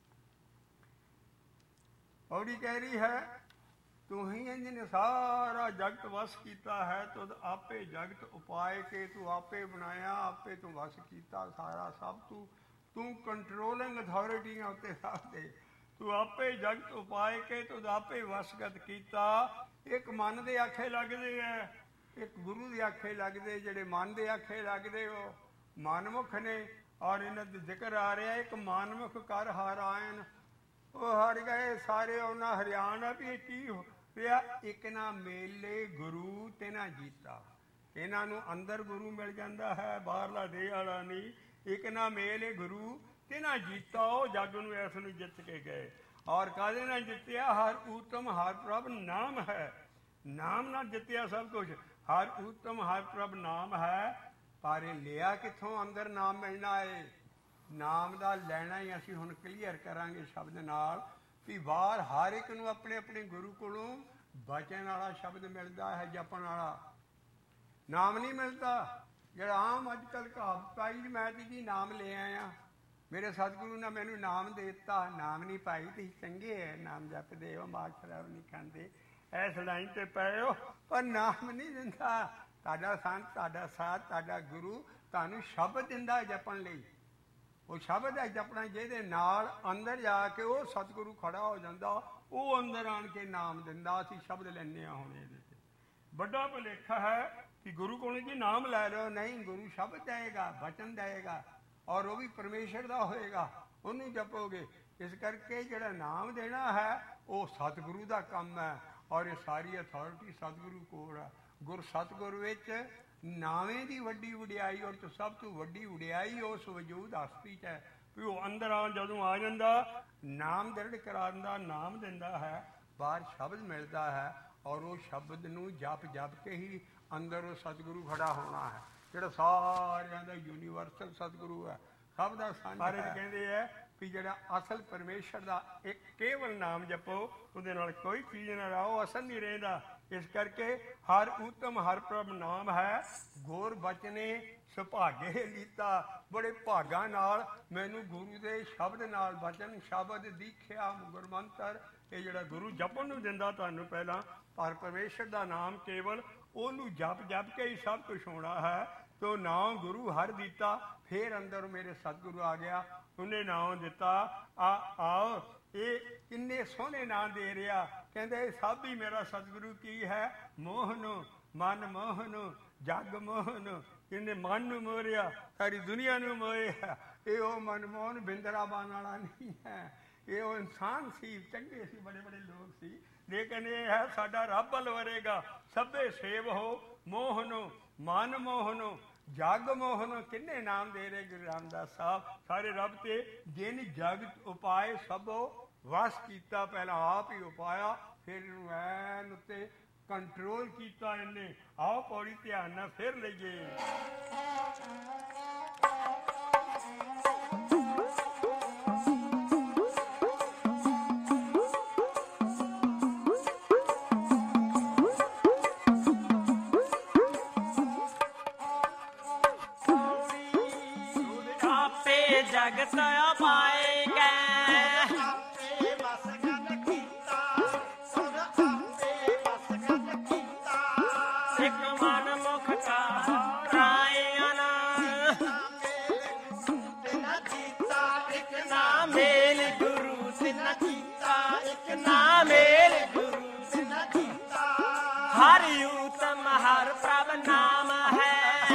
ਪੌੜੀ ਕਹਿ ਰਹੀ ਹੈ ਤੂੰ ਹੀ ਇੰਜ ਨੇ ਸਾਰਾ ਜਗਤ ਵਸ ਕੀਤਾ ਹੈ, ਤੁਧ ਆਪੇ ਜਗਤ ਉਪਾਏ ਕੇ ਤੂੰ ਆਪੇ ਬਣਾਇਆ, ਆਪੇ ਤੂੰ ਵਸ ਕੀਤਾ ਸਾਰਾ ਸਭ ਤੂੰ ਤੂੰ ਕੰਟਰੋਲਿੰਗ ਅਥਾਰਟੀ ਹੈ ਉੱਤੇ ਸਭ ਤੇ। ਤੂੰ ਆਪੇ ਜਗਤ ਉਪਾਏ ਕੇ ਤੁਧ ਆਪੇ ਵਸਗਤ ਕੀਤਾ। ਇੱਕ ਮਨ ਦੇ ਆਖੇ ਲੱਗਦੇ ਹੈ, ਇੱਕ ਗੁਰੂ ਦੇ ਆਖੇ ਲੱਗਦੇ। ਜਿਹੜੇ ਮਨ ਦੇ ਆਖੇ ਲੱਗਦੇ ਉਹ ਮਨਮੁਖ ਨੇ, ਔਰ ਇਹਨਾਂ ਦਾ ਜ਼ਿਕਰ ਆ ਰਿਹਾ ਇੱਕ ਮਨਮੁਖ ਕਰ ਹਰ ਆਇਨ। ਉਹ ਹਰ ਗਏ ਸਾਰੇ ਉਹਨਾਂ ਹਰਿਆਣਾ ਵੀ ਇਹ ਕੀ ਹੋ ਰਿਹਾ। ਇੱਕ ਨਾ ਮੇਲੇ ਗੁਰੂ ਤੇ ਨਾ ਜੀਤਾ। ਇਹਨਾਂ ਨੂੰ ਅੰਦਰ ਗੁਰੂ ਮਿਲ ਜਾਂਦਾ ਹੈ, ਬਾਹਰਲਾ ਦੇ ਵਾਲਾ ਨਹੀਂ। ਇੱਕ ਨਾ ਮੇਲੇ ਗੁਰੂ ਤੇ ਨਾ ਜੀਤਾ। ਉਹ ਜੱਗ ਨੂੰ ਇਸ ਨੂੰ ਜਿੱਤ ਕੇ ਗਏ। ਔਰ ਕਾਹਦੇ ਨਾਲ ਜਿੱਤਿਆ? ਹਰ ਊਤਮ ਹਰ ਪ੍ਰਭ ਨਾਮ ਹੈ। ਨਾਮ ਨਾਲ ਜਿੱਤਿਆ ਸਭ ਕੁਝ। ਹਰ ਊਤਮ ਹਰ ਪ੍ਰਭ ਨਾਮ ਹੈ। ਪਰ ਇਹ ਲਿਆ ਕਿੱਥੋਂ? ਅੰਦਰ ਨਾਮ ਮਿਲਣਾ ਏ। ਨਾਮ ਦਾ ਲੈਣਾ ਹੀ ਅਸੀਂ ਹੁਣ ਕਲੀਅਰ ਕਰਾਂਗੇ ਸ਼ਬਦ ਨਾਲ ਵੀ ਬਾਹਰ ਹਰ ਇੱਕ ਨੂੰ ਆਪਣੇ ਆਪਣੇ ਗੁਰੂ ਕੋਲੋਂ ਬਚਨ ਵਾਲਾ ਸ਼ਬਦ ਮਿਲਦਾ ਹੈ, ਜਪਣ ਵਾਲਾ ਨਾਮ ਨਹੀਂ ਮਿਲਦਾ। ਜਿਹੜਾ ਆਮ ਅੱਜ ਕੱਲ੍ਹ ਕਹਾਵਤ ਪਾਈ ਜੀ ਮੈਂ ਤੇ ਜੀ ਨਾਮ ਲੈ ਆਇਆ, ਮੇਰੇ ਸਤਿਗੁਰੂ ਨੇ ਮੈਨੂੰ ਨਾਮ ਦੇ ਦਿੱਤਾ। ਨਾਮ ਨਹੀਂ ਪਾਈ, ਤੁਸੀਂ ਚੰਗੇ ਹੈ, ਨਾਮ ਜਪਦੇ ਹੋ, ਮਾਲ ਸ਼ਰਾਬ ਨਹੀਂ ਖਾਂਦੇ, ਇਸ ਲਾਈਨ ਤੇ ਪਏ ਹੋ, ਪਰ ਨਾਮ ਨਹੀਂ ਦਿੰਦਾ। ਤੁਹਾਡਾ ਸੰਤ, ਤੁਹਾਡਾ ਸਾਧ, ਤੁਹਾਡਾ ਗੁਰੂ ਤੁਹਾਨੂੰ ਸ਼ਬਦ ਦਿੰਦਾ ਜਪਣ ਲਈ। ਉਹ ਸ਼ਬਦ ਹੈ ਜਪਣਾ, ਜਿਹਦੇ ਨਾਲ ਅੰਦਰ ਜਾ ਕੇ ਉਹ ਸਤਿਗੁਰੂ ਖੜਾ ਹੋ ਜਾਂਦਾ। ਉਹ ਅੰਦਰ ਆਣ ਕੇ ਨਾਮ ਦਿੰਦਾ। ਅਸੀਂ ਸ਼ਬਦ ਲੈਂਦੇ ਹਾਂ ਹੁਣ ਇਹਦੇ ਤੇ। ਵੱਡਾ ਭੁਲੇਖਾ ਹੈ ਕਿ ਗੁਰੂ ਕੋਲੋਂ ਜੀ ਨਾਮ ਲੈ ਲਓ। ਨਹੀਂ, ਗੁਰੂ ਸ਼ਬਦ ਦੇਏਗਾ, ਬਚਨ ਦੇਏਗਾ, ਔਰ ਉਹ ਵੀ ਪਰਮੇਸ਼ਰ ਦਾ ਹੋਏਗਾ, ਉਹਨੂੰ ਜਪੋਗੇ। ਇਸ ਕਰਕੇ ਜਿਹੜਾ ਨਾਮ ਦੇਣਾ ਹੈ ਉਹ ਸਤਿਗੁਰੂ ਦਾ ਕੰਮ ਹੈ। ਔਰ ਇਹ ਸਾਰੀ ਅਥਾਰਟੀ ਸਤਿਗੁਰੂ ਕੋਲ ਹੈ। ਗੁਰ ਸਤਿਗੁਰ ਵਿੱਚ ਨਾਵੇਂ ਦੀ ਵੱਡੀ ਵਡਿਆਈ ਔਰ ਤੋਂ ਸਭ ਤੋਂ ਵੱਡੀ ਵਡਿਆਈ ਉਸ ਵਜੂਦ ਹਸਤੀ 'ਚ ਹੈ ਵੀ ਉਹ ਅੰਦਰ ਆ ਜਦੋਂ ਆ ਜਾਂਦਾ ਨਾਮ ਦ੍ਰਿੜ ਕਰਾ ਦਿੰਦਾ, ਨਾਮ ਦਿੰਦਾ ਹੈ, ਬਾਹਰ ਸ਼ਬਦ ਮਿਲਦਾ ਹੈ ਔਰ ਉਹ ਸ਼ਬਦ ਨੂੰ ਜਪ ਜਪ ਕੇ ਹੀ ਅੰਦਰ ਉਹ ਸਤਿਗੁਰੂ ਖੜਾ ਹੋਣਾ ਹੈ ਜਿਹੜਾ ਸਾਰਿਆਂ ਦਾ ਯੂਨੀਵਰਸਲ ਸਤਿਗੁਰੂ ਹੈ, ਸਭ ਦਾ ਸਾਂਝਾ ਹੈ। ਕਹਿੰਦੇ ਹੈ ਵੀ ਜਿਹੜਾ ਅਸਲ ਪਰਮੇਸ਼ਰ ਦਾ ਇੱਕ ਕੇਵਲ ਨਾਮ ਜਪੋ, ਉਹਦੇ ਨਾਲ ਕੋਈ ਚੀਜ਼ ਨਾ ਰਹੋ, ਅਸਲ ਨਹੀਂ ਰਹਿੰਦਾ। ਇਸ ਕਰਕੇ ਹਰ ਉਤਮ ਹਰ ਪ੍ਰਭ ਨਾਮ ਹੈ, ਗੋਰ ਬਚਨੇ ਸੁਭਾਗੇ ਲੀਤਾ। ਬੜੇ ਭਾਗਾਂ ਨਾਲ ਮੈਨੂੰ ਗੁਰੂ ਦੇ ਸ਼ਬਦ ਨਾਲ ਬਚਨ ਸ਼ਬਦ ਦੀਖਿਆ ਗੁਰਮੰਤਰ, ਇਹ ਜਿਹੜਾ ਗੁਰੂ ਜਪਣ ਨੂੰ ਦਿੰਦਾ ਤੁਹਾਨੂੰ ਪਹਿਲਾਂ, ਪਰ ਪਰਮੇਸ਼ਰ ਦਾ ਨਾਮ ਕੇਵਲ ਉਹਨੂੰ ਜਪ ਜਪ ਕੇ ਹੀ ਸਭ ਕੁਛ ਹੋਣਾ ਹੈ। ਤੋ ਨਾਮ ਗੁਰੂ ਹਰ ਦਿੱਤਾ, ਫਿਰ ਅੰਦਰ ਮੇਰੇ ਸਤਿਗੁਰੂ ਆ ਗਿਆ, ਉਹਨੇ ਨਾਮ ਦਿੱਤਾ। ਆ ਆਓ ਇਹ ਕਿੰਨੇ ਸੋਹਣੇ ਨਾਂ ਦੇ ਰਿਹਾ, ਕਹਿੰਦੇ ਇਹ ਸਭ ਹੀ ਮੇਰਾ ਸਤਿਗੁਰੂ ਕੀ ਹੈ, ਮੋਹਨ ਮਨ ਮੋਹਨ ਜਗ ਮੋਹਨ, ਇਹਨੇ ਮਨ ਨੂੰ ਮੋਹਿਆ, ਸਾਰੀ ਦੁਨੀਆ ਨੂੰ ਮੋਹਿਆ। ਇਹ ਉਹ ਮਨਮੋਹਨ ਬਿੰਦਰਾਬਾਨ ਵਾਲਾ ਨਹੀਂ ਹੈ, ਇਹ ਉਹ ਇਨਸਾਨ ਸੀ, ਚੰਗੇ ਸੀ, ਬੜੇ ਬੜੇ ਲੋਕ ਸੀ, ਲੇਕਿਨ ਇਹ ਹੈ ਸਾਡਾ ਰੱਬ ਵੱਲ ਵਰੇਗਾ। ਸਭੇ ਸੇਵ ਹੋ ਮੋਹਨ ਮਨ ਮੋਹਨ ਜਗ ਮੋਹਨ, ਕਿੰਨੇ ਨਾਮ ਦੇ ਰਹੇ ਗੁਰੂ ਰਾਮਦਾਸ ਸਾਹਿਬ। ਸਾਰੇ ਰੱਬ ਤੇ ਜਿਨ ਜਗਤ ਉਪਾਏ ਸਭੋ ਵਸ ਕੀਤਾ, ਪਹਿਲਾਂ ਆਪ ਹੀ ਉਪਾਇਆ, ਫਿਰ ਇਹਨੂੰ ਐਨ ਉੱਤੇ ਕੰਟਰੋਲ ਕੀਤਾ ਇਹਨੇ। ਆਓ ਪੌੜੀ ਧਿਆਨ ਨਾਲ ਫਿਰ ਲਈਏ। ਜਗਤ ਪਾਏ ਗਏ ਆਪੇ ਵਸ ਗਨ ਕੀਤਾ, ਸੁਰ ਆਪੇ ਵਸ ਗਨ ਕੀਤਾ। ਇੱਕ ਮਨ ਮੁਖ ਕਾ ਰਾਇਨ ਬਿਨਾ ਜੀਤਾ ਇੱਕ ਨਾ ਮੇਲ ਗੁਰੂ ਬਿਨਾ ਜੀਤਾ ਇੱਕ ਨਾ ਮੇਲ ਗੁਰੂ ਬਿਨਾ ਜੀਤਾ। ਹਰ ਉਤਮ ਹਰ ਪ੍ਰਭ ਨਾਮ ਹੈ।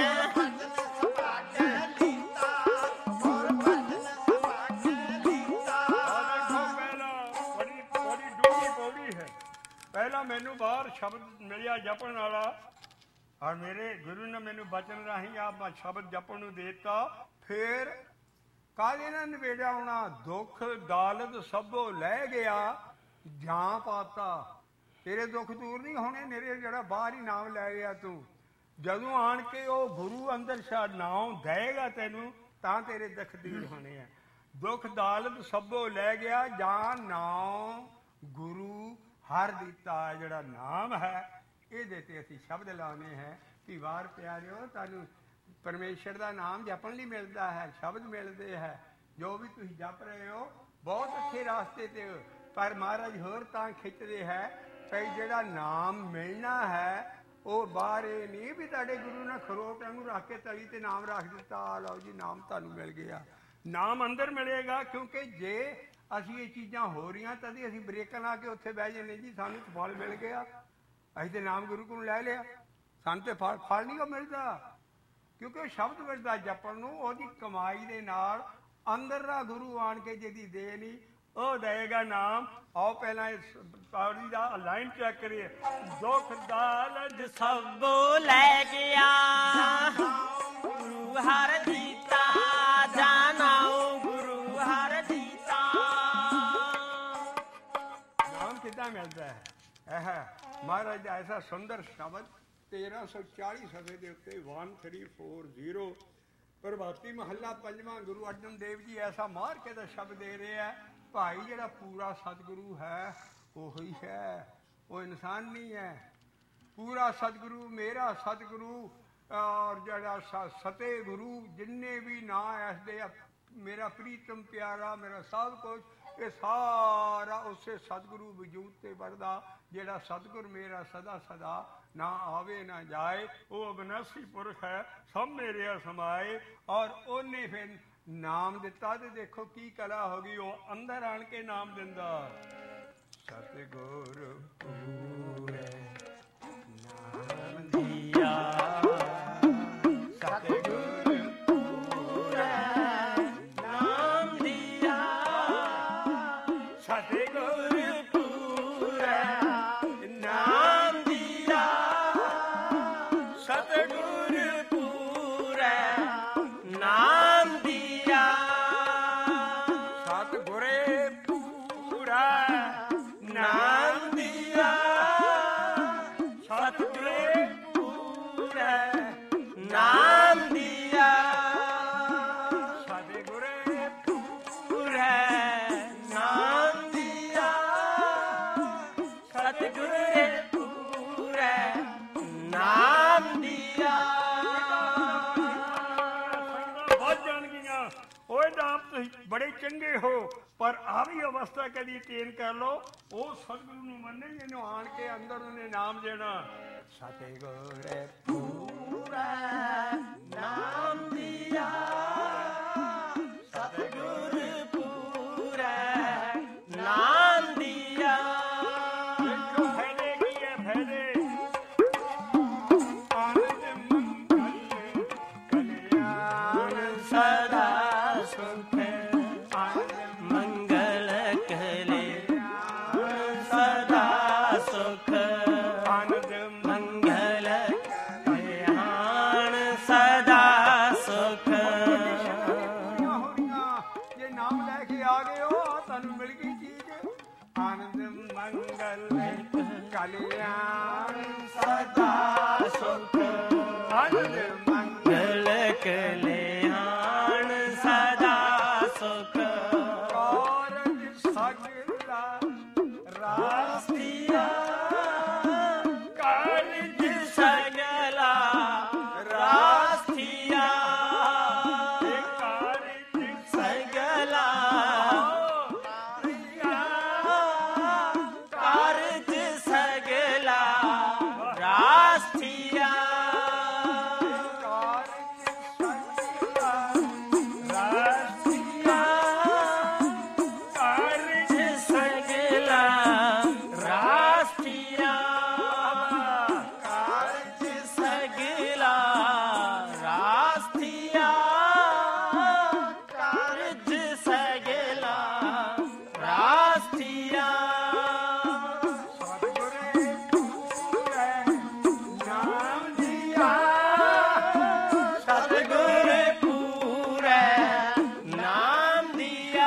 ਪਹਿਲਾਂ ਮੈਨੂੰ ਬਾਹਰ ਸ਼ਬਦ ਮਿਲਿਆ ਜਪਣ ਵਾਲਾ, ਔਰ ਮੇਰੇ ਗੁਰੂ ਨੇ ਮੈਨੂੰ ਬਚਨ ਰਾਹੀਂ ਆਪ ਸ਼ਬਦ ਜਪਣ ਨੂੰ ਦੇ ਦਿੱਤਾ। ਫਿਰ ਕਾਹਦੇ ਨਾਲ ਨਿਬੇੜਿਆ ਹੋਣਾ, ਦੁੱਖ ਦਾਲਤ ਸਭੋ ਲੈ ਗਿਆ ਜਾਂ ਪਾਤਾ। ਤੇਰੇ ਦੁੱਖ ਦੂਰ ਨਹੀਂ ਹੋਣੇ ਮੇਰੇ, ਜਿਹੜਾ ਬਾਹਰ ਹੀ ਨਾਮ ਲੈ ਗਿਆ ਤੂੰ। ਜਦੋਂ ਆਣ ਕੇ ਉਹ ਗੁਰੂ ਅੰਦਰ ਛੱਡ ਨਾਮ ਦੇਗਾ ਤੈਨੂੰ, ਤਾਂ ਤੇਰੇ ਦੁੱਖ ਦੂਰ ਹੋਣੇ ਆ। ਦੁੱਖ ਦਾਲਤ ਸਭੋ ਲੈ ਗਿਆ ਜਾਂ ਨਾਮ ਗੁਰੂ ਹਰ ਦਿੱਤਾ। ਜਿਹੜਾ ਨਾਮ ਹੈ ਇਹਦੇ ਤੇ ਅਸੀਂ ਸ਼ਬਦ ਲਾਉਣੇ ਹੈ ਕਿ ਵਾਰ ਪਿਆਰਿਓ ਤੁਹਾਨੂੰ ਪਰਮੇਸ਼ਰ ਦਾ ਨਾਮ ਜਪਣ ਲਈ ਮਿਲਦਾ ਹੈ, ਸ਼ਬਦ ਮਿਲਦੇ ਹੈ। ਜੋ ਵੀ ਤੁਸੀਂ ਜਪ ਰਹੇ ਹੋ ਬਹੁਤ ਅੱਛੇ ਰਾਸਤੇ ਤੇ ਹੋ, ਪਰ ਮਹਾਰਾਜ ਹੋਰ ਤਾਂ ਖਿੱਚਦੇ ਹੈ ਕਿ ਜਿਹੜਾ ਨਾਮ ਮਿਲਣਾ ਹੈ ਉਹ ਬਾਹਰ ਇਹ ਨਹੀਂ ਵੀ ਤੁਹਾਡੇ ਗੁਰੂ ਨੇ ਖਰੋਟ ਨੂੰ ਰੱਖ ਕੇ ਤਲੀ ਤੇ ਨਾਮ ਰੱਖ ਦਿੱਤਾ, ਲਓ ਜੀ ਨਾਮ ਤੁਹਾਨੂੰ ਮਿਲ ਗਿਆ। ਨਾਮ ਅੰਦਰ ਮਿਲੇਗਾ, ਕਿਉਂਕਿ ਜੇ ਅਸੀਂ ਇਹ ਚੀਜ਼ਾਂ ਹੋ ਰਹੀਆਂ ਤਦ ਅਸੀਂ ਬ੍ਰੇਕਾਂ ਲਾ ਕੇ ਉੱਥੇ ਬਹਿ ਜਾਂਦੇ ਜੀ ਸਾਨੂੰ ਤਾਂ ਫਲ ਮਿਲ ਗਿਆ, ਅਸੀਂ ਤੇ ਨਾਮ ਗੁਰੂ ਕੋਲ ਲੈ ਲਿਆ, ਸਾਨੂੰ ਤੇ ਫਲ ਫਲ ਨਹੀਂ ਉਹ ਮਿਲਦਾ। ਕਿਉਂਕਿ ਉਹ ਸ਼ਬਦ ਮਿਲਦਾ ਜਪਣ ਨੂੰ, ਉਹਦੀ ਕਮਾਈ ਦੇ ਨਾਲ ਅੰਦਰ ਦਾ ਗੁਰੂ ਆਣ ਕੇ ਜਿਹਦੀ ਦੇ ਨਹੀਂ ਉਹ ਦੇਗਾ ਨਾਮ। ਆਓ ਪਹਿਲਾਂ ਇਸ ਪੌੜੀ ਦਾ ਲਾਈਨ ਚੈੱਕ ਕਰੀਏ। ਦੁੱਖ ਦਾਲਤ ਸਭੋ ਲੈ ਗਿਆ ਗੁਰੂ ਹਰ ਦਿੱਤਾ, ਜਾਣਾਓ ਗੁਰੂ ਹਰ ਦਿੱਤਾ। ਨਾਮ ਕਿੱਦਾਂ ਮਿਲਦਾ ਹੈ? ਇਹ ਮਹਾਰਾਜ ਦਾ ਐਸਾ ਸੁੰਦਰ ਸ਼ਬਦ ਤੇਰਾਂ ਸੌ ਚਾਲੀ ਸਫੇ ਦੇ ਉੱਤੇ one three four zero Prabhati ਮਹੱਲਾ ਪੰਜਵਾਂ ਗੁਰੂ ਅਰਜਨ ਦੇਵ ਜੀ ਐਸਾ ਮਾਰ ਕੇ ਦਾ ਸ਼ਬਦ ਦੇ ਰਿਹਾ, ਭਾਈ ਜਿਹੜਾ ਪੂਰਾ ਸਤਿਗੁਰੂ ਹੈ ਉਹੀ ਹੈ, ਉਹ ਇਨਸਾਨ ਨਹੀਂ ਹੈ। ਪੂਰਾ ਸਤਿਗੁਰੂ ਮੇਰਾ ਸਤਿਗੁਰੂ ਔਰ ਜਿਹੜਾ ਸਤੇ ਗੁਰੂ ਜਿੰਨੇ ਵੀ ਨਾਂ ਐਸਦੇ ਆ, ਮੇਰਾ ਪ੍ਰੀਤਮ ਪਿਆਰਾ ਮੇਰਾ ਸਭ ਕੁਛ, ਇਹ ਸਾਰਾ ਉਸੇ ਸਤਿਗੁਰੂ ਵਜੂਦ ਤੇ ਵਰਦਾ। ਜਿਹੜਾ ਸਤਿਗੁਰ ਮੇਰਾ ਸਦਾ ਸਦਾ ਨਾ ਆਵੇ ਨਾ ਜਾਏ, ਉਹ ਅਬਿਨਾਸੀ ਪੁਰਖ ਹੈ, ਸਭ ਮੇਰੇ ਸਮਾਏ। ਔਰ ਉਹਨੇ ਫਿਰ ਨਾਮ ਦਿੱਤਾ ਤੇ ਦੇਖੋ ਕੀ ਕਲਾ ਹੋ ਗਈ, ਉਹ ਅੰਦਰ ਆਣ ਕੇ ਨਾਮ ਦਿੰਦਾ। ਸਤਿਗੁਰ ਪੂਰੇ ਨਾਮ ਦਿਆ, ਸਤਿਗੁਰ ਪੂਰੇ ਨਾਮ ਦਿਆ, ਸਤਿਗੁਰ ਪੂਰੇ ਨਾਮ ਦਿਆ, ਸਤਿਗੁਰ ਓਏ ਨਾਮ ਤੁਸੀਂ ਬੜੇ ਚੰਗੇ ਹੋ, ਪਰ ਆ ਵੀ ਅਵਸਥਾ ਕਦੀ ਚੇਂਜ ਕਰ ਲਓ। ਉਹ ਸਤਿਗੁਰੂ ਨੂੰ ਮੰਨੇ ਜਿਹਨੂੰ ਆਣ ਕੇ ਅੰਦਰ ਉਹਨੇ ਨਾਮ ਦੇਣਾ। ਸਤਿਗੁਰ ਪੂਰਾ ਨਾਮ ਦਿਆ, ਸਤਿਗੁਰ ਪੂਰਾ ਨਾਮ ਦਿਆ। ਦੇਖੋ ਫਾਇਦੇ ਕੀ ਹੈ ਫਾਇਦੇ। ਆਨੰਦ ਮੰਗਲ ਕਲਿਆਣ ਸਦਾ ਸੁਖ ਮੰਗਲ ਕਲਿਆਣ ਸਦਾ ਸੁਖ ਆਨੰਦ ਮੰਗਲ ਕਲਿਆਣ ਸਦਾ ਸੁਖ। ਹੋਈਆਂ ਹੋਈਆਂ ਜੇ ਨਾਮ ਲੈ ਕੇ ਆ ਗਏ ਹੋ ਤੁਹਾਨੂੰ ਮਿਲ ਗਈ ਚੀਜ਼। ਆਨੰਦ ਮੰਗਲ ਕਲਿਆਣ ਸਦਾ ਸੁਖ ਆਨੰਦ ਮੰਗਲ ਮੰਗਲ ਕਲਿਆਣ ਸਦਾ ਸੁਖ। ਕਾਰਜ ਸਗਲਾ ਰਾਸਤੀਆ ਕਾਰਜ ਸਗਲਾ ਰਾਸਤੀਆ ਕਾਰਜ ਸਗਲਾ ਕਾਰਜ ਸਗਲਾ ਰਾਸਤੀਆ ਕਾਰਜ ਸਗਲਾ ਰਾਸਤੀਆ ਕਾਰਜ ਸਗਲਾ ਰਾਸਤੀਆ ਕਾਰਜ ਸਗਲਾ ਰਾਸਤੀਆ। ਸਤਿਗੁਰ ਪੂਰਾ ਨਾਮ ਦਿਆ,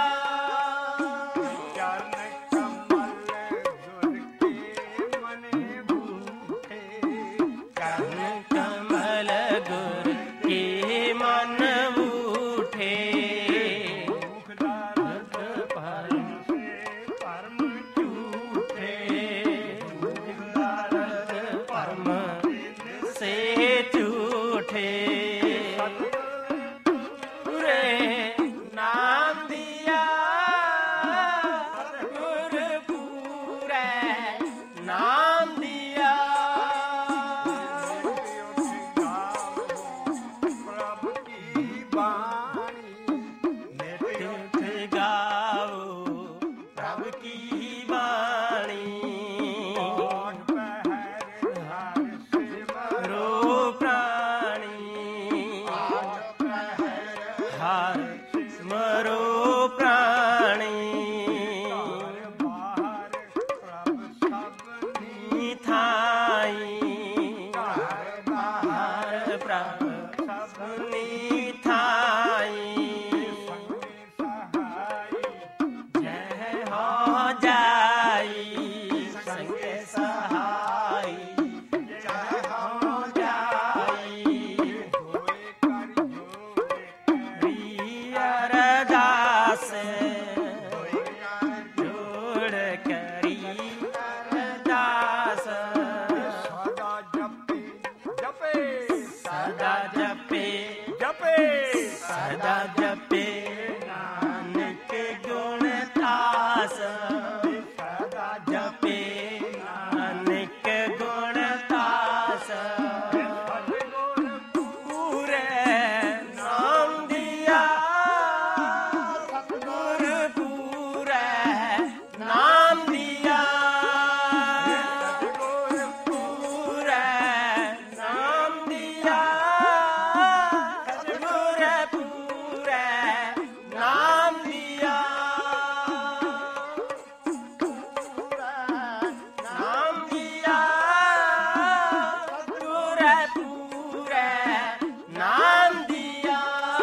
ਚਰਨ ਕਮਲ ਗੁਰ ਕੇ ਮਨੇ ਬੂਠੇ। ਕਰਨ ਕਮਲ ਗੁਰ ਕੇ ਮਨ ਬੂਠੇ। ਮੁਖ ਦਾ ਰਸ ਪਰਮ ਸੇ ਪਰਮ ਝੂਠੇ। ਮੁਖ ਦਾ ਰਸ ਪਰਮ ਸੇ ਝੂਠੇ। ਪੂਰੇ ਨਾਮ ਦਿਆ, ਸਤਿਗੁਰ ਪੂਰੇ ਨਾਮ ਦਿਆ। ਪ੍ਰਭ ਕੀ ਬਾਣੀ ਨਿਤ ਗਾਓ ਪ੍ਰਭ ਕੀ ਬਾਣੀ। ਆਠ ਪਹਿਰ ਹਰ ਸੇਵਾ ਰੋ ਪ੍ਰਾਣੀ ਹਰ ਸਮਰੋ ਪ੍ਰਾਣੀ। ਬਾਹਰ ਪ੍ਰਭ ਸਭ ਨੀ ਥਾਈ ਬਾਹਰ ਪ੍ਰਭ ਸਭ ਨੀ ਥਾਈ। ਸਹਾਈ ਜੈ ਹੋ ਜਾਈ ਸੰਗੇ ਸਹਾਈ। ਜੈ ਹੋ ਜਾਈ ਹੋਏ ਕਰ ਜੋਗ ਰੀ ਅਰਦਾਸ ਜੋੜ ਕਰੀ ਅਰਦਾਸ। ਸਦਾ ਜਪੇ ਜਪੇ ਸਦਾ ਜਪੇ ਜਪੇ ਸਦਾ ਜਪੇ ਨਾਨਕ ਗੁਣ ਤਾਸ। ਸਦਾ ਜਪੇ ਨਾਨਕ ਗੁਣ ਤਾਸ। ਪੂਰੇ ਨਾਮ ਦਿਆ, ਸਤਿਗੁਰ ਪੂਰੇ ਨਾਮ ਦਿਆ। ਪੂਰੇ ਨਾਮ ਦਿਆ, ਸਤਿਗੁਰ ਪੂਰੇ ਨਾਮ ਦਿਆ। ਨਾਮ ਦਿਆ, ਸਤਿਗੁਰ ਪੂਰੇ ਨਾਮ ਦਿਆ।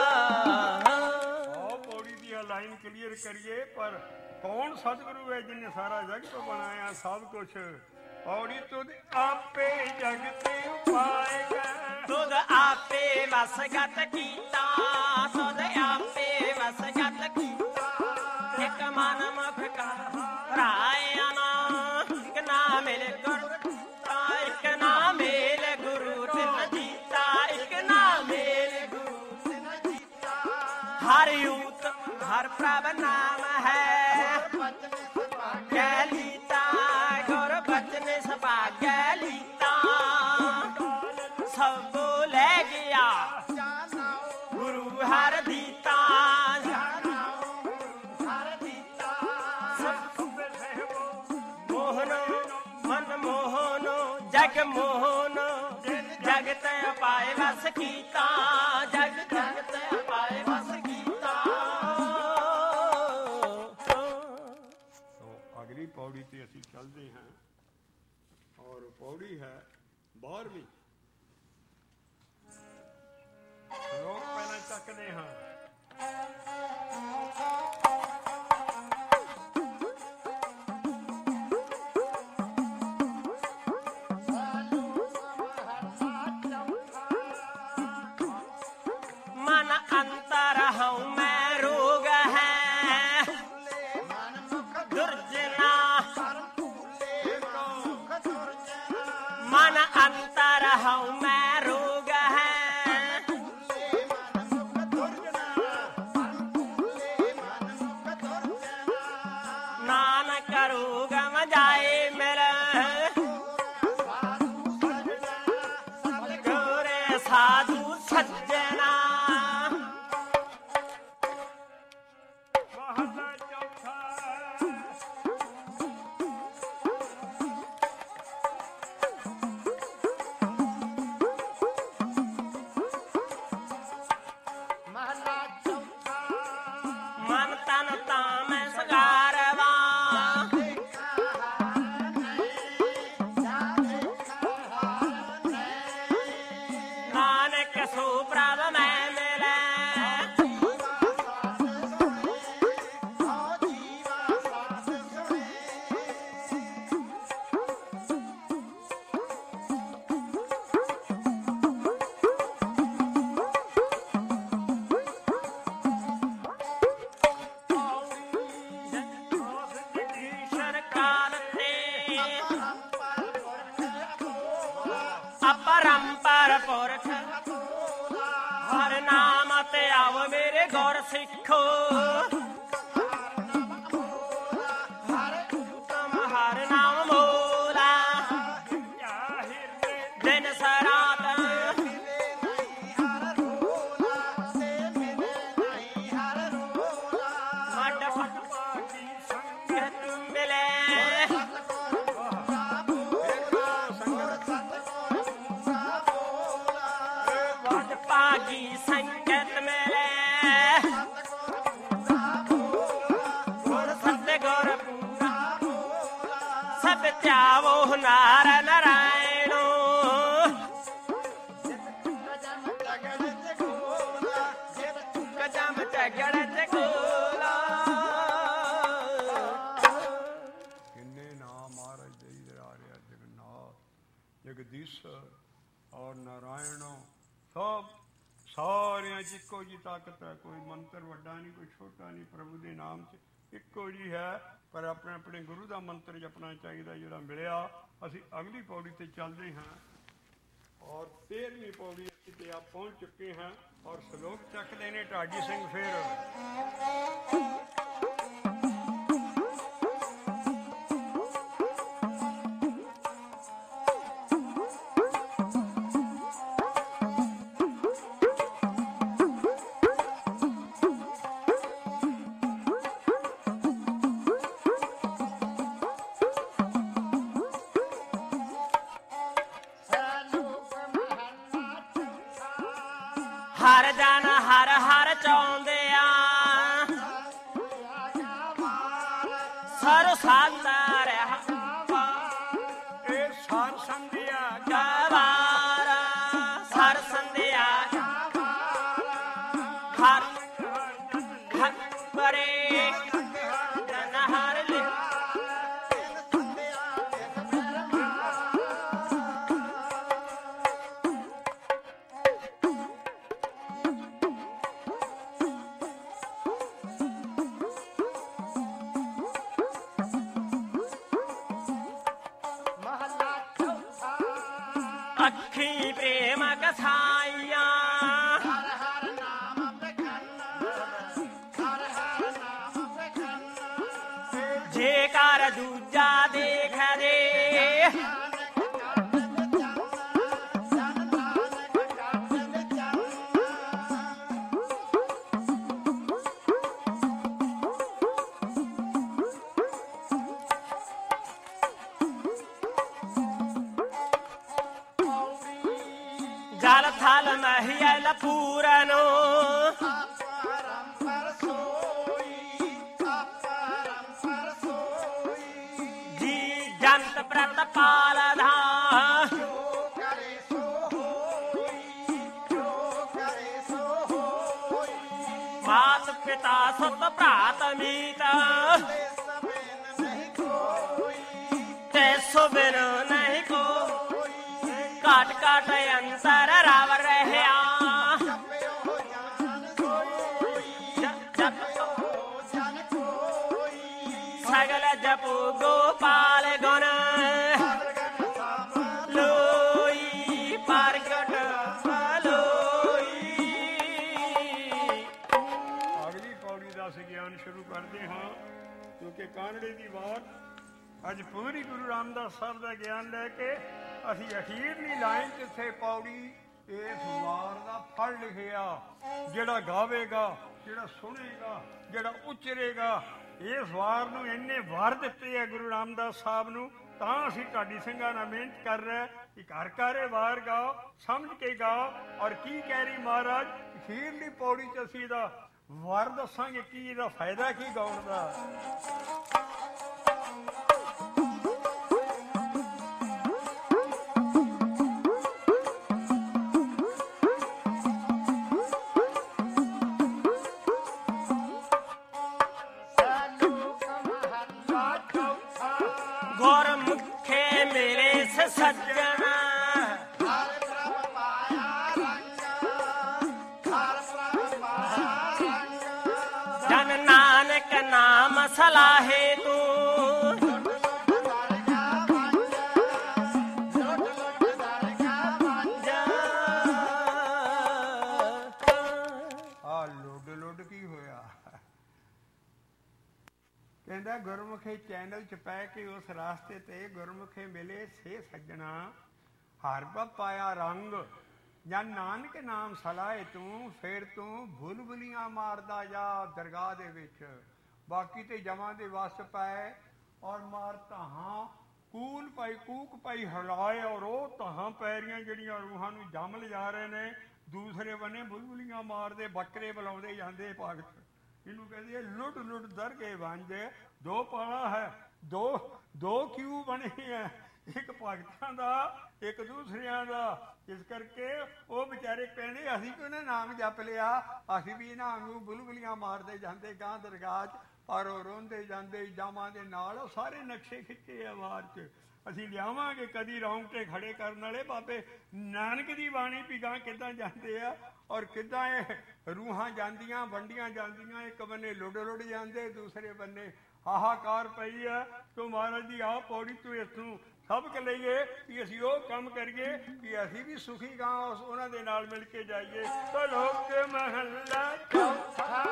ਉਹ ਪੌੜੀ ਦੀ ਲਾਈਨ ਕਲੀਅਰ ਕਰੀਏ। ਪਰ ਕੌਣ ਸਤਿਗੁਰੂ ਹੈ ਜਿਹਨੇ ਸਾਰਾ ਜਗਤ ਬਣਾਇਆ ਸਭ ਕੁਝ। ਪੌੜੀ ਤੁਧ ਆਪੇ ਜਗਤ ਉਪਾਏਗਾ। ਤੁਧ ਆਪੇ ਵਸਗਤ ਕੀਤਾ, ਤੁਧ ਆਪੇ ਵਸਗਤ ਕੀਤਾ। ਇੱਕ ਮਨ ਮੁਖ ਕਰ ਰਾਇਆ ਨਾ, ਇੱਕ ਨਾ ਮਿਲ ਗੁਰ ਤਾ, ਇੱਕ ਨਾ ਮੇਲ ਗੁਰੂ ਤਿਨ ਜੀਤਾ। ਇੱਕ ਨਾ ਮੇਲ ਗੁਰੂ ਤਿਨ ਜੀਤਾ। हरि उत्तम हर प्रभ नाम है भाग्य लीता गुर बचन सभाग्य लीता सब ले गया गुरु हर दीता मोहनो मन मोहनो जग मोहनो जगत पाए बस कीता जग जगत पाए बस कीता। तो अगली पौड़ी ते असी चलते हैं और पौड़ी है बारहवीं। लोग पहले चकते हैं अंतर हूँ मैं रोग है दुर्जना मन अंतर हूँ मैं रोग है नानक रोग मजाए मेरा गोरे साधु सज्जना अपरंपर पुरख हर नाम ते आओ मेरे गौर सिखो तुम हर नाम बोला दिन सरात मड संगत मिले पागी संगत मिले गुर सत्य गौर पूरा सब त्यावो नार नारायणो गजम चगड़ जगोला किन्ने नाम महाराज दे जगन्नाथ जगदीश्वर और नारायणों सब सारियां च इक्को जी ताकत है। कोई मंत्र वड्डा नहीं कोई छोटा नहीं प्रभु के नाम च इक्को जी है पर अपने अपने गुरु का मंत्र जपना चाहिए जोड़ा मिलिया। असी अगली पौड़ी ते चलते हैं और तेरहवीं पौड़ी ते आप पहुँच चुके हैं और श्लोक चखते ने ढाडी सिंह फिर हर जन हर हर चाहुंदे आ सर सातर सर संध्या गवारा सर संध्या हर हर बरे जन हर ले अखी प्रेम कसाइया ਦੂਜਾ ਦੇਖ ਦੇ ਜਲ ਥਲ ਮਹਿਲ ਪੂਰਨ ਪ੍ਰਤਪਾਲ ਦਾ ਮਾਤ ਪਿਤਾ ਸਤ ਭਰਾਤ ਮੀਤ ਤੇ ਸੋ ਬਿਨ ਨਹੀਂ ਕੋ ਘਟ ਘਟ ਅੰਤਰ ਰਵ ਰਹਿਆ ਸਗਲ ਜਪੁ ਗੋਪਾਲ ਗੁਣ ਲੋਈ ਪ੍ਰਗਟ ਲੋਈ। ਅਗਲੀ ਪੌੜੀ ਦਾ ਅਸੀਂ ਗਿਆਨ ਸ਼ੁਰੂ ਕਰਦੇ ਹਾਂ ਕਿਉਂਕਿ ਕਾਨੜੇ ਦੀ ਵਾਰ ਅੱਜ ਪੂਰੀ ਗੁਰੂ ਰਾਮਦਾਸ ਸਾਹਿਬ ਦਾ ਗਿਆਨ ਲੈ ਕੇ ਅਸੀਂ ਅਖੀਰਲੀ ਲਾਈਨ ਜਿੱਥੇ ਪੌੜੀ ਇਸ ਵਾਰ ਦਾ ਫਲ ਲਿਖਿਆ, ਜਿਹੜਾ ਗਾਵੇਗਾ, ਜਿਹੜਾ ਸੁਣੇਗਾ, ਜਿਹੜਾ ਉਚਰੇਗਾ, ਇਸ ਵਾਰ ਨੂੰ ਇੰਨੇ ਵਾਰ ਦਿੱਤੇ ਹੈ ਗੁਰੂ ਰਾਮਦਾਸ ਸਾਹਿਬ ਨੂੰ, ਤਾਂ ਅਸੀਂ ਢਾਡੀ ਸਿੰਘਾਂ ਨਾਲ ਮਿਹਨਤ ਕਰ ਰਹੇ ਕਿ ਘਰ ਘਰੇ ਵਾਰ ਗਾਓ, ਸਮਝ ਕੇ ਗਾਓ। ਔਰ ਕੀ ਕਹਿ ਰਹੀ ਮਹਾਰਾਜ ਅਖੀਰਲੀ ਪੌੜੀ 'ਚ ਅਸੀਂ ਇਹਦਾ ਵਾਰ ਦੱਸਾਂਗੇ ਕੀ ਇਹਦਾ ਫਾਇਦਾ ਕੀ ਗਾਉਣ ਦਾ। ਗੁਰਮੁਖੇ ਮੇਰੇ ਸੱਜਣ ਜਨ ਨਾਨਕ ਨਾਮ ਸਲਾਹੇ ਤੂੰ ਆ ਲੁੱਡ ਲੁੱਡ ਕੀ ਹੋਇਆ। ਕਹਿੰਦਾ ਗੁਰਮੁਖੇ ਚੈਨਲ 'ਚ ਪੈ ਕੇ ਉਸ ਰਾਸਤੇ ਤੇ ਗੁਰਮੁਖੇ ਮਿਲੇ ਸੇ ਸੱਜਣਾ ਹਰ ਪੱਪ ਪਾਇਆ ਰੰਗ ਜਾਂ ਨਾਨਕ ਨਾਮ ਸਲਾਹੇ ਤੂੰ, ਫਿਰ ਤੂੰ ਬੁਲਬੁਲੀਆਂ ਮਾਰਦਾ ਜਾ ਦਰਗਾਹ ਦੇ ਵਿੱਚ। ਬਾਕੀ ਤੇ ਜਮਾਂ ਦੇ ਵਸ ਪਏ ਔਰ ਮਾਰ ਤਹਾਂ ਕੂਲ ਪਾਈ ਕੂਕ ਪਾਈ ਹਲਾਏ ਔਰ ਉਹ ਤਹਾਂ ਪੈਰੀਆਂ ਜਿਹੜੀਆਂ ਰੂਹਾਂ ਨੂੰ ਜੰਮ ਲਿਜਾ ਰਹੇ ਨੇ। ਦੂਸਰੇ ਬੰਨੇ ਬੁਲਬੁਲੀਆਂ ਮਾਰਦੇ ਬੱਕਰੇ ਬੁਲਾਉਂਦੇ ਜਾਂਦੇ ਭਗਤ। ਇਹਨੂੰ ਕਹਿੰਦੇ ਲੁੱਟ ਲੁੱਟ ਦਰ ਕੇ ਵੰਜ ਦੋ ਪਾਣਾ ਹੈ, ਦੋ ਦੋ ਕਿਉਂ ਬਣੇ ਹੈ, ਇੱਕ ਭਗਤਾਂ ਦਾ ਇੱਕ ਦੂਸਰਿਆਂ ਦਾ। ਇਸ ਕਰਕੇ ਉਹ ਵਿਚਾਰੇ ਕਹਿੰਦੇ ਅਸੀਂ ਕਿਉਂ ਨਾ ਨਾਮ ਜਪ ਲਿਆ, ਅਸੀਂ ਵੀ ਇਹਨਾਂ ਨੂੰ ਬੁਲਬੁਲੀਆਂ ਮਾਰਦੇ ਜਾਂਦੇ ਗਾਂ ਦਰਗਾਹ 'ਚ, ਪਰ ਉਹ ਰੋਂਦੇ ਜਾਂਦੇ ਜਾਮਾਂ ਦੇ ਨਾਲ। ਉਹ ਸਾਰੇ ਨਕਸ਼ੇ ਖਿੱਚੇ ਆ ਵਾਰ 'ਚ। ਅਸੀਂ ਲਿਆਵਾਂਗੇ ਕਦੀ ਰੌਂਗਟੇ ਖੜੇ ਕਰਨ ਵਾਲੇ ਬਾਬੇ ਨਾਨਕ ਦੀ ਬਾਣੀ ਵੀ ਗਾਂ ਕਿੱਦਾਂ ਜਾਂਦੇ ਆ ਔਰ ਕਿੱਦਾਂ ਇਹ ਰੂਹਾਂ ਜਾਂਦੀਆਂ ਵੰਡੀਆਂ ਜਾਂਦੀਆਂ। ਇੱਕ ਬੰਨੇ ਲੁੱਡ ਲੁੱਡ ਜਾਂਦੇ, ਦੂਸਰੇ ਬੰਨੇ ਹਾਹਾਕਾਰ ਪਈ ਹੈ। ਤੋ ਮਹਾਰਾਜ ਦੀ ਆਹ ਪੌੜੀ ਤੂੰ ਇਸ ਨੂੰ ਸਬਕ ਲਈਏ ਕਿ ਅਸੀਂ ਉਹ ਕੰਮ ਕਰੀਏ ਕਿ ਅਸੀਂ ਵੀ ਸੁਖੀ ਗਾਂ ਉਹਨਾਂ ਦੇ ਨਾਲ ਮਿਲ ਕੇ ਜਾਈਏ। ਤੋ ਲੋਕ ਮਹੱਲਾ ਚੌਥਾ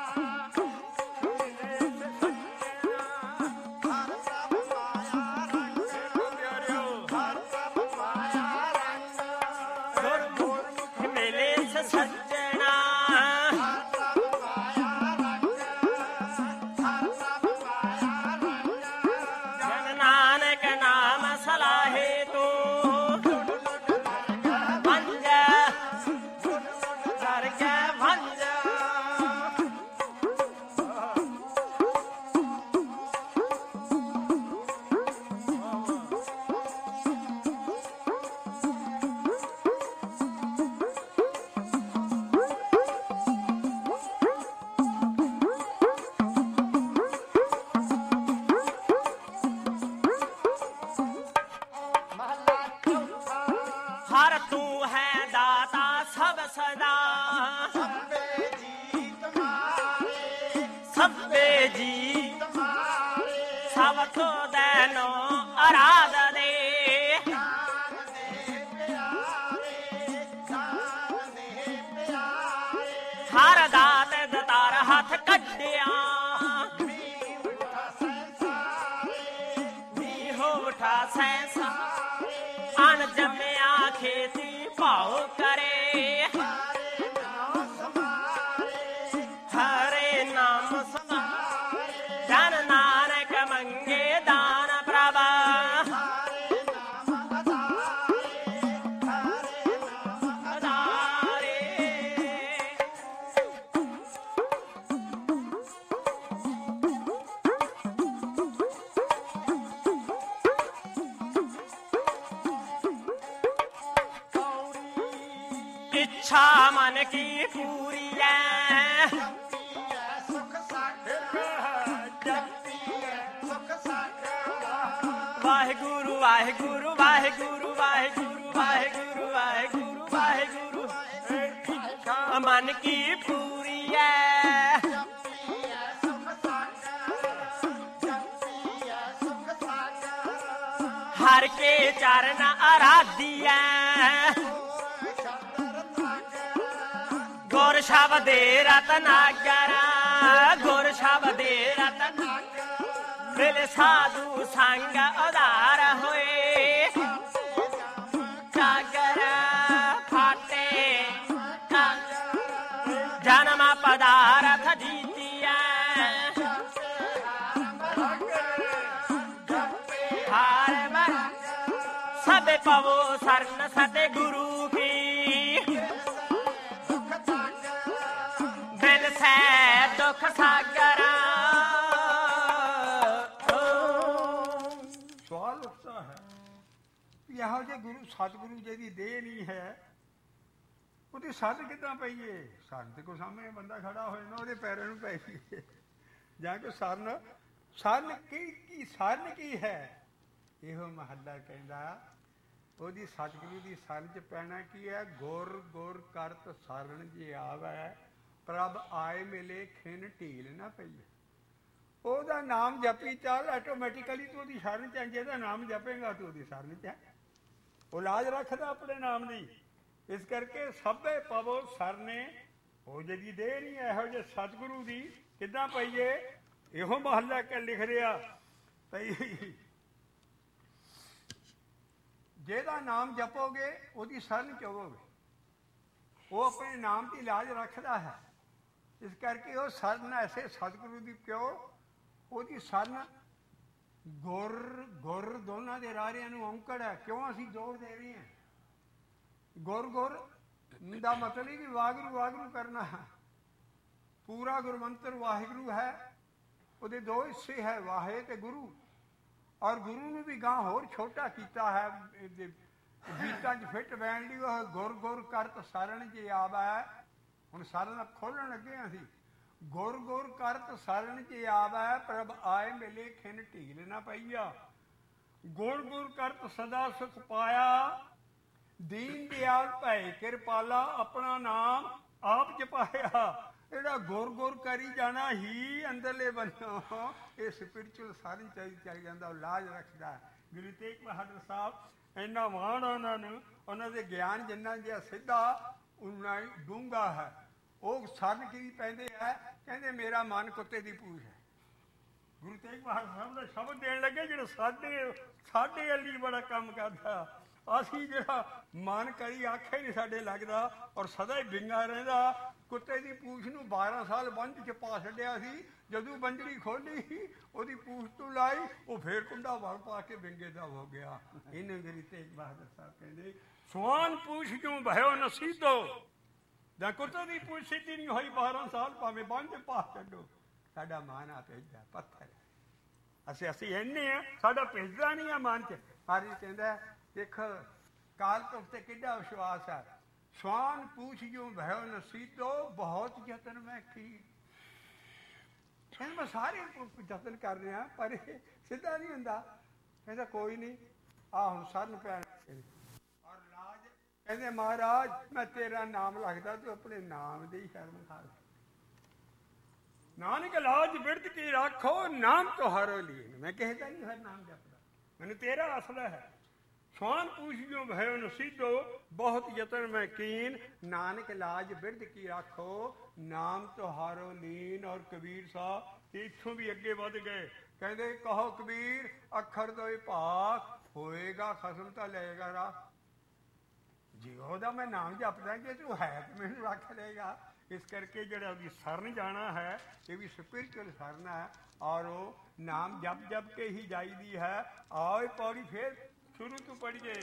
ਹਰ ਤੂੰ ਹੈ ਦਾਤਾ ਸਭ ਸਦਾ, ਸਭੇ ਜੀ ਤੁਮਾਰੇ, ਸਭੇ ਜੀ ਤੁਮਾਰੇ, ਸਭ ਤੋਂ ਦੇਨੋ ਅਰਾਧ ਦੇ, ਜਾਨ ਦੇ ਪਿਆਰੇ, ਜਾਨ ਦੇ ਪਿਆਰੇ, ਹਰ ਦਾਤ ਦਤਾਰ ਹੱਥ ਕੱਢਿਆ, ਮੀਠਾ ਸੰਸਾਰੇ, ਜੰਮਿਆ ਖੇਤੀ ਭਾਉ ਕਰੇ, ਹਰੇ ਨਾਮ ਸਮਾਰੇ, ਜਨ ਨਾਨਕ ਮੰਗੇ ਦਾਨ ਪ੍ਰਭ, ਇੱਛਾ ਮਨ ਕੀ ਪੂਰੀ ਐ, ਵਾਹਿਗੁਰੂ ਵਾਹਿਗੁਰੂ ਵਾਹਿਗੁਰੂ ਵਾਹਿਗੁਰੂ ਵਾਹਿਗੁਰੂ ਵਾਹਿਗੁਰੂ ਵਾਹਿਗੁਰੂ, ਮਨ ਕੀ ਪੂਰੀ ਐ, ਹਰ ਕੇ ਚਰਨ ਆਰਾਧੀਐ, ਗੁਰ ਸ਼ਬਦੇ ਰਤਨਾਗਰ, ਗੁਰ ਸ਼ਬਦੇ ਰਤਨਾਗਰ, ਮਿਲ ਸਾਧੂ ਸੰਗ ਉਧਾਰ ਹੋਏ, ਜਾਗਰ ਫਾਟੇ ਜਨਮ ਪਦਾਰਥ ਜੀਤੀਐ, ਹਾਰ ਮਰ ਸਭੇ ਪਵੋ ਸਰਨ ਸਤੇ ਗੁਰੂ ਕੀ, ਦਿਲ ਸੈ ਦੁਖ ਸਾਗਰ। ਸਵਾਲ ਉੱਠਦਾ ਹੈ ਵੀ ਇਹੋ ਜਿਹੇ ਗੁਰੂ ਸਤਿਗੁਰੂ ਜਿਹਦੀ ਦੇਹ ਨਹੀਂ ਹੈ, ਉਹਦੀ ਸੱਦ ਕਿੱਦਾਂ ਪਈਏ? ਸਰਨ ਤੇ ਕੋਈ ਸਾਹਮਣੇ ਬੰਦਾ ਖੜਾ ਹੋਏ ਨਾ, ਉਹਦੇ ਪੈਰਾਂ ਨੂੰ ਪੈ ਗਈ ਜਾਂ ਕੋਈ ਸਰਨ, ਸਰਨ ਕੀ ਕੀ ਸਰਨ ਕੀ ਹੈ? ਇਹੋ ਮਹੱਲਾ ਕਹਿੰਦਾ ਉਹਦੀ ਸਤਿਗੁਰੂ ਦੀ ਸਰਨ 'ਚ ਪੈਣਾ ਕੀ ਹੈ? ਗੁਰ ਗੁਰ ਕਰਤ ਸਰਨ ਜੇ ਆਵੈ, ਪ੍ਰਭ ਆਏ ਮਿਲੇ ਖਿਨ ਢੀਲ ਨਾ ਪਈਏ। ਉਹਦਾ ਨਾਮ ਜਪੀ ਚੱਲ, ਆਟੋਮੈਟਿਕਲੀ ਤੂੰ ਉਹਦੀ ਸ਼ਰਨ 'ਚ, ਜਿਹਦਾ ਨਾਮ ਜਪੇਗਾ ਤੂੰ ਉਹਦੀ ਸ਼ਰਨ 'ਚ ਹੈ। ਉਹ ਲਾਜ ਰੱਖਦਾ ਆਪਣੇ ਨਾਮ ਦੀ। ਇਸ ਕਰਕੇ ਸਭੇ ਪਵੋ ਸਰਨੇ, ਉਹ ਜਿਹਦੀ ਦੇਹ ਨਹੀਂ ਇਹੋ ਜਿਹੇ ਸਤਿਗੁਰੂ ਦੀ ਕਿੱਦਾਂ ਪਈਏ? ਇਹੋ ਮਹੱਲਾ ਕੇ ਲਿਖ ਰਿਹਾ ਭਈ ਜਿਹਦਾ ਨਾਮ ਜਪੋਗੇ ਉਹਦੀ ਸ਼ਰਨ 'ਚ ਹੋਵੋਗੇ। ਉਹ ਆਪਣੇ ਨਾਮ ਦੀ ਲਾਜ ਰੱਖਦਾ ਹੈ। ਇਸ ਕਰਕੇ ਉਹ ਸਰਨ ਐਸੇ ਸਤਿਗੁਰੂ ਦੀ ਕਿਉਂ? ਉਹਦੀ ਸਰਨ ਗੁਰ ਗੁਰ ਦੋਨਾਂ ਦੇ ਰਾਰਿਆਂ ਨੂੰ ਔਂਕੜ ਹੈ। ਕਿਉਂ ਅਸੀਂ ਜ਼ੋਰ ਦੇ ਰਹੇ ਹਾਂ? ਗੁਰ ਗੁਰ ਦਾ ਮਤਲਬ ਹੀ ਕਿ ਵਾਹਿਗੁਰੂ ਵਾਹਿਗੁਰੂ ਕਰਨਾ ਹੈ। ਪੂਰਾ ਗੁਰਮੰਤਰ ਵਾਹਿਗੁਰੂ ਹੈ, ਉਹਦੇ ਦੋ ਹਿੱਸੇ ਹੈ, ਵਾਹੇ ਤੇ ਗੁਰੂ। ਔਰ ਗੁਰੂ ਨੂੰ ਵੀ ਗਾਂ ਹੋਰ ਛੋਟਾ ਕੀਤਾ ਹੈ ਗੀਤਾਂ 'ਚ ਫਿੱਟ ਬੈਣ ਲਈ। ਉਹ ਗੁਰ ਗੁਰ ਕਰਤ ਸਰਨ ਜੇ ਆਵੈ, ਹੁਣ ਸਰਨ ਖੋਲਣ ਲੱਗੇ ਹਾਂ ਅਸੀਂ। ਗੁਰ ਗੁਰ ਕਰਤ ਸਰਨ ਜੇ ਆਵੈ, ਪ੍ਰਭ ਆਏ ਮਿਲੇ ਖਿਨ ਢੀਲ ਨਾ ਪਈਆ। ਗੁਰ ਗੁਰ ਕਰਤ ਸਦਾ ਸੁਖ ਪਾਇਆ, ਦੀਨ ਦਿਆਲ ਭੈ ਕਿਰਪਾਲਾ, ਆਪਣਾ ਨਾਮ ਆਪ ਜਪਾਇਆ। ਜਿਹੜਾ ਗੁਰ ਗੁਰ ਕਰੀ ਜਾਣਾ ਹੀ ਅੰਦਰਲੇ ਬੰਨੋਂ ਇਹ ਸਪਿਰਚੁਅਲ ਸਾਰੀ ਚਾਹੀ ਚੱਲ ਜਾਂਦਾ, ਉਹ ਲਾਜ ਰੱਖਦਾ। ਗੁਰੂ ਤੇਗ ਬਹਾਦਰ ਸਾਹਿਬ ਇੰਨਾ ਮਾਣ ਉਹਨਾਂ ਨੂੰ, ਉਹਨਾਂ ਦੇ ਗਿਆਨ ਜਿੰਨਾ ਜਿਹਾ ਸਿੱਧਾ ਉਨਾ ਹੀ ਡੂੰਘਾ ਹੈ। ਉਹ ਸਰਨ ਕੀ ਪੈਂਦੇ ਹੈ? ਕਹਿੰਦੇ ਮੇਰਾ ਮਨ ਕੁੱਤੇ ਦੀ ਪੂਛ ਹੈ। ਗੁਰੂ ਤੇਗ ਬਹਾਦਰ ਸਾਹਿਬ ਦਾ ਸ਼ਬਦ ਦੇਣ ਲੱਗੇ ਜਿਹੜਾ ਸਾਡੇ ਸਾਡੇ ਅੱਲੀ ਬੜਾ ਕੰਮ ਕਰਦਾ। ਅਸੀਂ ਜਿਹੜਾ ਮਨ ਕਰੀ ਆਖੇ ਨਹੀਂ ਸਾਡੇ ਲੱਗਦਾ, ਔਰ ਸਦਾ ਹੀ ਬਿੰਗਾ ਰਹਿੰਦਾ। ਕੁੱਤੇ ਦੀ ਪੂਛ ਨੂੰ ਬਾਰਾਂ ਸਾਲ ਬੰਝ 'ਚ ਪਾ ਛੱਡਿਆ ਸੀ। ਜਦੋਂ ਬੰਜਰੀ ਖੋਲੀ ਉਹਦੀ ਪੂਛ ਤੋਂ ਲਾਈ, ਉਹ ਫੇਰ ਕੁੰਡਾ ਵੜ ਪਾ ਕੇ ਬਿੰਗੇ ਦਾ ਹੋ ਗਿਆ। ਇਹਨੇ ਗੁਰੂ ਤੇਗ ਬਹਾਦਰ ਸਾਹਿਬ ਕਹਿੰਦੇ ਸਵਾਨ ਪੂਛ ਕਿਉਂ ਭਇਓ ਨਸੀਦੋ, ਜਾਂ ਕੁੱਤੇ ਦੀ ਪੂਛ ਸਿੱਧੀ ਨਹੀਂ ਹੋਈ ਬਾਰਾਂ ਸਾਲ, ਭਾਵੇਂ ਬੰਝ ਪਾ ਛੱਡੋ। ਸਾਡਾ ਮਨ ਆ ਭੇਜਦਾ ਪੱਥਰ। ਅਸੀਂ ਅਸੀਂ ਇੰਨੇ ਆ, ਸਾਡਾ ਭੇਜਦਾ ਨਹੀਂ ਆ ਮਨ 'ਚ। ਪਰ ਇਹ ਕਹਿੰਦਾ ਦੇਖ ਕਾਲ ਪੁਰਖ ਤੇ ਕਿੱਡਾ ਵਿਸ਼ਵਾਸ ਹੈ। ਸਵਾਨ ਪੂਛ ਜੋ ਭਇਓ ਨਸੀਦੋ, ਬਹੁਤ ਯਤਨ ਮੈਂ ਕੀ। ਕਹਿੰਦਾ ਮੈਂ ਸਾਰੇ ਯਤਨ ਕਰ ਰਿਹਾ, ਪਰ ਇਹ ਸਿੱਧਾ ਨਹੀਂ ਹੁੰਦਾ। ਕਹਿੰਦਾ ਕੋਈ ਨਹੀਂ, ਆ ਹੁਣ ਸਰਨ ਪੈਣ। ਔਰ ਲਾਜ ਕਹਿੰਦੇ ਮਹਾਰਾਜ ਮੈਂ ਤੇਰਾ ਨਾਮ ਲੱਗਦਾ, ਤੂੰ ਆਪਣੇ ਨਾਮ ਦੀ ਸ਼ਰਮ ਖਾ। ਨਾਨਕ ਲਾਜ ਬਿਰਧ ਕੀ ਰੱਖੋ, ਨਾਮ ਤੁਹਾਰੋ ਲੀਨ। ਮੈਂ ਕਹਿੰਦਾ ਨਹੀਂ ਹਰ ਨਾਮ ਜਪਦਾ, ਮੈਨੂੰ ਤੇਰਾ ਅਸਲਾ ਹੈ। ਸਵਾਨ ਪੂਛਿਓ ਭਇਓ ਨਸੀਦੋ, ਬਹੁਤ ਯਤਨ ਮੈਂ ਕੀਨ। ਨਾਨਕ ਲਾਜ ਬਿਰਧ ਕੀ ਰੱਖੋ, ਨਾਮ ਤੁਹਾਰੋ ਲੀਨ। ਔਰ ਕਬੀਰ ਸਾਹਿਬ ਇੱਥੋਂ ਵੀ ਅੱਗੇ ਵੱਧ ਗਏ। ਕਹਿੰਦੇ ਕਹੋ ਕਬੀਰ ਅੱਖਰ ਦੋਏ ਭਾਗ, ਹੋਏਗਾ ਖਸਮ ਤਾਂ ਲਏਗਾ ਰਾਹ। ਜੇ ਉਹਦਾ ਮੈਂ ਨਾਮ ਜਪਦਾ ਜੇ ਤੂੰ ਹੈ ਤੇ ਮੈਨੂੰ ਰੱਖ ਲਏਗਾ। ਇਸ ਕਰਕੇ ਜਿਹੜਾ ਉਹਦੀ ਸਰਨ ਜਾਣਾ ਹੈ ਇਹ ਵੀ ਸਪਿਰਿਚੁਅਲ ਸਰਨ ਹੈ ਔਰ ਉਹ ਨਾਮ ਜਪ ਜਪ ਕੇ ਹੀ ਜਾਈਦੀ ਹੈ। ਆਓ ਇਹ ਪੌੜੀ ਫਿਰ ਸ਼ੁਰੂ ਤੋਂ ਪੜ੍ਹੀਏ।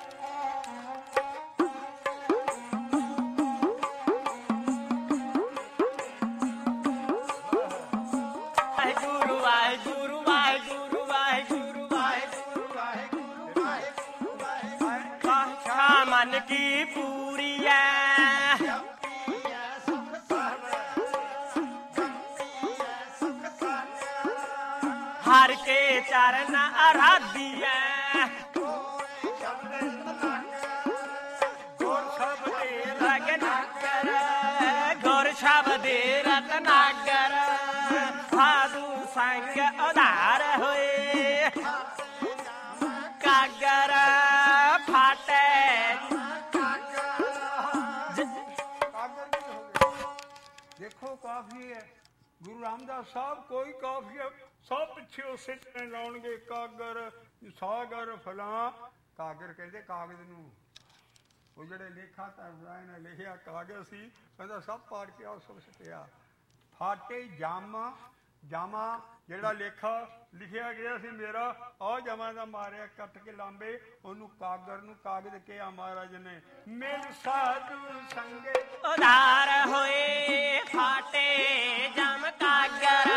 ਵਾਹਿਗੁਰੂ ਵਾਹਿਗੁਰੂ ਵਾਹਿਗੁਰੂ ਵਾਹਿਗੁਰੂ ਵਾਹਿਗੁਰੂ ਵਾਹਿਗੁਰੂ ਵਾਹਿਗੁਰੂ ਆਖਾ ਮਨ ਕੀ ਪੂਰੀ ਐ ਜਪੀ ਐ ਸੁਖ ਸਭ ਜਪੀ ਐ ਸੁਖ ਸਭ ਹਰ ਕੇ ਚਰਨ ਆਰਾਧੀ ਐ ਕੋਈ ਸ਼ਬਦ ਤਲੰਗ ਗੁਰ ਸਭ ਦੇ ਰਗਨਾਗਰ ਗੁਰ ਸ਼ਬਦੇ ਰਤਨਾਗਰ ਸਾਧੂ ਸੰਗ ਉਧਾਰ ਹੋਏ ਕਾਗਰ ਫਾਟੇ ਕਾਗਰ ਵੀ ਹੋ ਗਏ। ਦੇਖੋ ਕਾਫੀ ਹੈ ਗੁਰੂ ਰਾਮਦਾਸ ਸਾਹਿਬ ਕੋਈ ਕਾਫੀ ਹੈ ਸਭ ਪਿੱਛੇ ਉਸੇ ਤਰ੍ਹਾਂ ਲਾਉਣਗੇ ਕਾਗਰ ਸਾਗਰ ਫਲਾਂ। ਕਾਗਰ ਕਹਿੰਦੇ ਕਾਗਜ਼ ਨੂੰ ਉਹ ਜਿਹੜੇ ਲੇਖਾ ਧਰਮਰਾਏ ਨੇ ਲਿਖਿਆ ਕਾਗਜ਼ ਸੀ ਕਹਿੰਦਾ ਸਭ ਪਾੜ ਕੇ ਉਸ ਵਿੱਚ ਪਿਆ। ਫਾਟੇ ਜਾਮਾ ਜਾਮਾ ਜਿਹੜਾ ਲੇਖਾ ਲਿਖਿਆ ਗਿਆ ਸੀ ਮੇਰਾ ਉਹ ਜਮਾ ਦਾ ਮਾਰਿਆ ਕੱਟ ਕੇ ਲਾਂਬੇ ਉਹਨੂੰ ਕਾਗਰ ਨੂੰ ਕਾਗਜ਼ ਕਿਹਾ ਮਹਾਰਾਜ ਨੇ। ਮਿਲ ਸਾਧੂ ਸੰਗੇ ਉਧਾਰ ਹੋਏ ਫਾਟੇ ਜਮ ਕਾਗਰ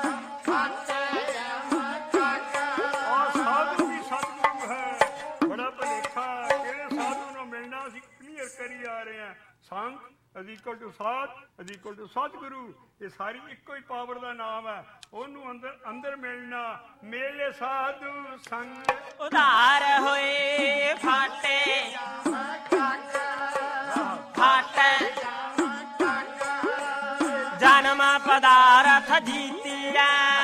ਔਰ ਸਾਧੂ ਵੀ ਸਤਿਗੁਰੂ ਹੈ। ਬੜਾ ਭਲੇਖਾ ਕਿਹੜੇ ਸਾਧੂ ਨੂੰ ਮਿਲਣਾ ਅਸੀਂ ਕਲੀਅਰ ਕਰੀ ਆ ਰਹੇ ਹਾਂ। ਸੰਤ ਅਧਿਕਲ ਟੂ ਸਾਧ ਅਧਿਕਲ ਟੂ ਸਤਿਗੁਰੂ ਇਹ ਸਾਰੀ ਇੱਕੋ ਹੀ ਪਾਵਰ ਦਾ ਨਾਮ ਹੈ। ਉਹਨੂੰ ਅੰਦਰ ਅੰਦਰ ਮਿਲਣਾ ਮੇਲੇ ਸਾਧੂ ਸੰਗ ਉਧਾਰ ਹੋਏ ਫਾਟੇ ਫਾਟੇ ਜਨਮ ਪਦਾਰਥ ਜੀਤੀਐ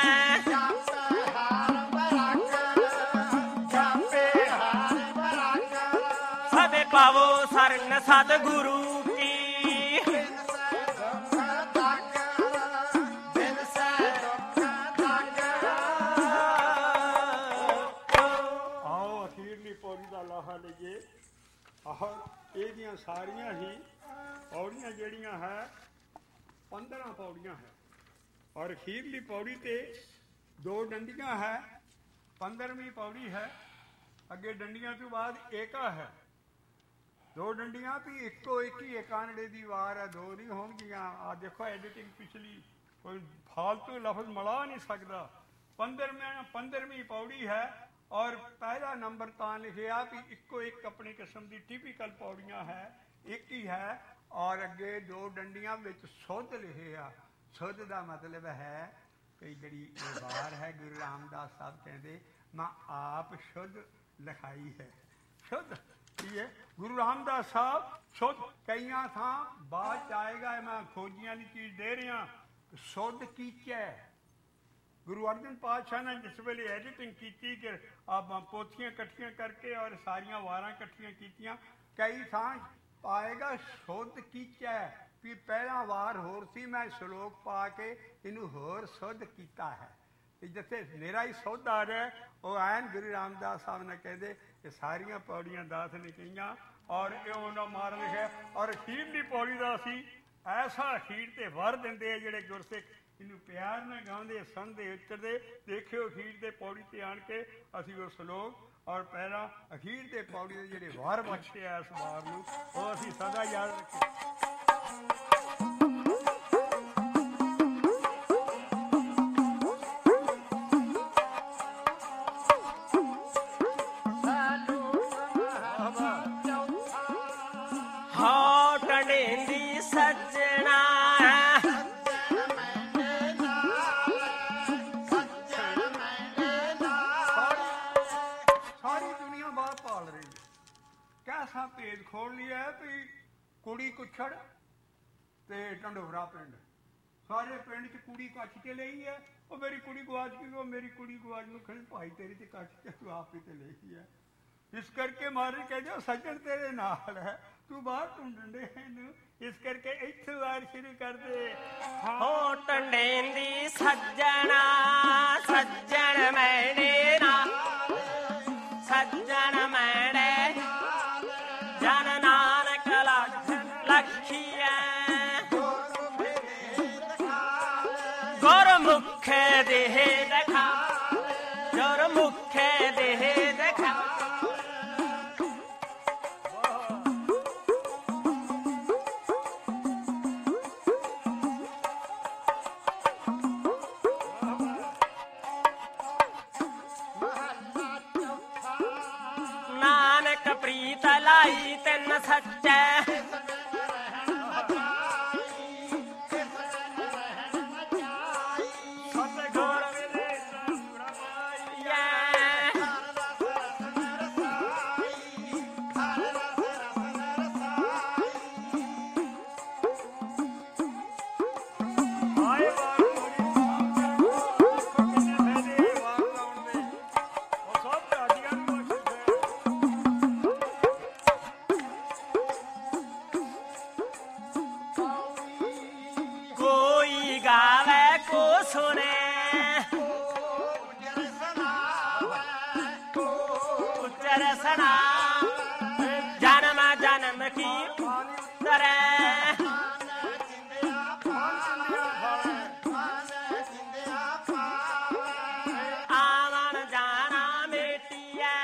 ਸਭੇ ਪਾਵੋ ਸਰਨ ਸਤਿਗੁਰੂ ਕੀ ਆਓ ਅਖੀਰਲੀ ਪੌੜੀ ਦਾ ਲਾਹਾ ਲਈਏ। ਔਰ ਇਹਦੀਆਂ ਸਾਰੀਆਂ ਹੀ ਪੌੜੀਆਂ ਜਿਹੜੀਆਂ ਹੈ ਪੰਦਰਾਂ ਪੌੜੀਆਂ ਹੈ ਔਰ ਅਖੀਰਲੀ ਪੌੜੀ ਤੇ ਦੋ ਡੰਡੀਆਂ ਹੈ। ਪੰਦਰਵੀਂ ਪੌੜੀ ਹੈ ਅੱਗੇ ਡੰਡੀਆਂ ਤੋਂ ਬਾਅਦ ਏਕਾ ਹੈ। ਦੋ ਡੰਡੀਆਂ ਵੀ ਇੱਕੋ ਇੱਕ ਹੀ ਏਕਾਨੜੇ ਦੀ ਵਾਰ ਹੈ, ਦੋ ਨਹੀਂ ਹੋਣਗੀਆਂ। ਆ ਦੇਖੋ ਐਡੀਟਿੰਗ ਪਿਛਲੀ ਕੋਈ ਫਾਲਤੂ ਲਫ਼ਜ਼ ਮਿਲਾ ਨਹੀਂ ਸਕਦਾ। ਪੰਦਰਵੀਂ ਪੰਦਰਵੀਂ ਪੌੜੀ ਹੈ ਔਰ ਪਹਿਲਾ ਨੰਬਰ ਤਾਂ ਲਿਖਿਆ ਵੀ ਇੱਕੋ ਇੱਕ ਆਪਣੀ ਕਿਸਮ ਦੀ ਟਿਪੀਕਲ ਪੌੜੀਆਂ ਹੈ ਇੱਕ ਹੀ ਹੈ ਔਰ ਅੱਗੇ ਦੋ ਡੰਡੀਆਂ ਵਿੱਚ ਸੁੱਧ ਲਿਖਿਆ। ਸੁੱਧ ਦਾ ਮਤਲਬ ਹੈ ਕਿ ਜਿਹੜੀ ਇਹ ਵਾਰ ਹੈ ਗੁਰੂ ਰਾਮਦਾਸ ਸਾਹਿਬ ਕਹਿੰਦੇ ਮੈਂ ਆਪ ਸ਼ੁੱਧ ਲਿਖਾਈ ਹੈ। ਸ਼ੁੱਧ ਕੀ ਹੈ ਗੁਰੂ ਰਾਮਦਾਸ ਸਾਹਿਬ ਸ਼ੁੱਧ ਕਈਆਂ ਥਾਂ ਬਾਅਦ ਚ ਆਏਗਾ। ਮੈਂ ਖੋਜੀਆਂ ਦੀ ਚੀਜ਼ ਦੇ ਰਿਹਾ ਸ਼ੁੱਧ ਕੀਚੈ। ਗੁਰੂ ਅਰਜਨ ਪਾਤਸ਼ਾਹ ਨੇ ਜਿਸ ਵੇਲੇ ਐਡੀਟਿੰਗ ਕੀਤੀ ਕਿ ਆਪਾਂ ਪੋਥੀਆਂ ਇਕੱਠੀਆਂ ਕਰਕੇ ਔਰ ਸਾਰੀਆਂ ਵਾਰਾਂ ਇਕੱਠੀਆਂ ਕੀਤੀਆਂ ਕਈ ਥਾਂ ਪਾਏਗਾ ਸ਼ੁੱਧ ਕੀਚੈ ਵੀ ਪਹਿਲਾ ਵਾਰ ਹੋਰ ਸੀ ਮੈਂ ਸ਼ਲੋਕ ਪਾ ਕੇ ਇਹਨੂੰ ਹੋਰ ਸ਼ੁੱਧ ਕੀਤਾ ਹੈ। ਜਿੱਥੇ ਮੇਰਾ ਹੀ ਸੁੱਧ ਆ ਰਿਹਾ ਉਹ ਐਨ ਗੁਰੂ ਰਾਮਦਾਸ ਸਾਹਿਬ ਨੇ ਕਹਿੰਦੇ ਇਹ ਸਾਰੀਆਂ ਪੌੜੀਆਂ ਦਾਸ ਨੇ ਕਹੀਆਂ ਔਰ ਇਹ ਉਹਨਾਂ ਮਾਰ ਲਿਖਿਆ। ਔਰ ਅਖੀਰ ਦੀ ਪੌੜੀ ਦਾ ਅਸੀਂ ਐਸਾ ਅਖੀਰ ਤੇ ਵਰ ਦਿੰਦੇ ਆ ਜਿਹੜੇ ਗੁਰਸਿੱਖ ਇਹਨੂੰ ਪਿਆਰ ਨਾਲ ਗਾਉਂਦੇ ਸੁਣਦੇ ਉਚਰਦੇ। ਦੇਖਿਓ ਅਖੀਰ ਦੇ ਪੌੜੀ ਤੇ ਆਣ ਕੇ ਅਸੀਂ ਉਹ ਸ਼ਲੋਕ ਔਰ ਪਹਿਲਾਂ ਅਖੀਰ ਦੇ ਪੌੜੀ ਦੇ ਜਿਹੜੇ ਵਾਰ ਬਖਸ਼ੇ ਆ ਇਸ ਵਾਰ ਨੂੰ ਉਹ ਅਸੀਂ ਸਦਾ ਯਾਦ ਰੱਖੀਏ। ਹੋ ਟੰਡੇਂਦੀ ਸੱਜਣਾ ਸਾਰੀ ਦੁਨੀਆ ਬਾਹਰ ਪਾਲ ਰਹੀ ਹੈ। ਕੈਸਾ ਭੇਦ ਖੋਲ ਲਿਆ ਵੀ ਕੁੜੀ ਕੁੱਛੜ ਤੇ ਢੰਡੋਰਾ ਪਿੰਡ ਸਾਰੇ ਪਿੰਡ ਚ ਕੁੜੀ ਕੱਛ ਕੇ ਲਈ ਹੈ। ਉਹ ਮੇਰੀ ਕੁੜੀ ਗਵਾਚ ਗਈ ਉਹ ਮੇਰੀ ਕੁੜੀ ਗਵਾਚ ਨੂੰ ਖੜੀ ਭਾਈ ਤੇਰੀ ਤੇ ਕੱਛ ਕੇ ਤੂੰ ਆਪ ਹੀ ਤੇ ਲਈ ਹੈ। ਇਸ ਕਰਕੇ ਮਾਰੇ ਕਹਿੰਦੇ ਸੱਜਣ ਤੇਰੇ ਨਾਲ ਹੈ ਤੂੰ ਬਾਹਰ ਢੂੰਡਦੇ ਇਹਨੂੰ। ਇਸ ਕਰਕੇ ਇੱਥੇ ਵਾਰ ਸ਼ੁਰੂ ਕਰਦੇ ਹੋ ਟੰਡੇਂਦੀ ਸੱਜਣਾ ਸੱਜਣ ਮੈਨੇ ਨਾਲ ਸੱਜਣ ਮੈਨੇ ਜਨ ਨਾਲ ਗੁਰਮੁਖੇ ਦੇਹ ਦਿਖਾ ਗੁਰਮੁਖੇ ਦੇਹ ਦਿਖਾ ਨਾਨਕ ਪ੍ਰੀਤ ਲਾਈ ਤਿੰਨ ਸੱਚੇ ਜਨਮ ਜਨਮ ਕੀ ਤਰੇ ਆਵਣ ਜਾਣਾ ਮੇਟੀਐ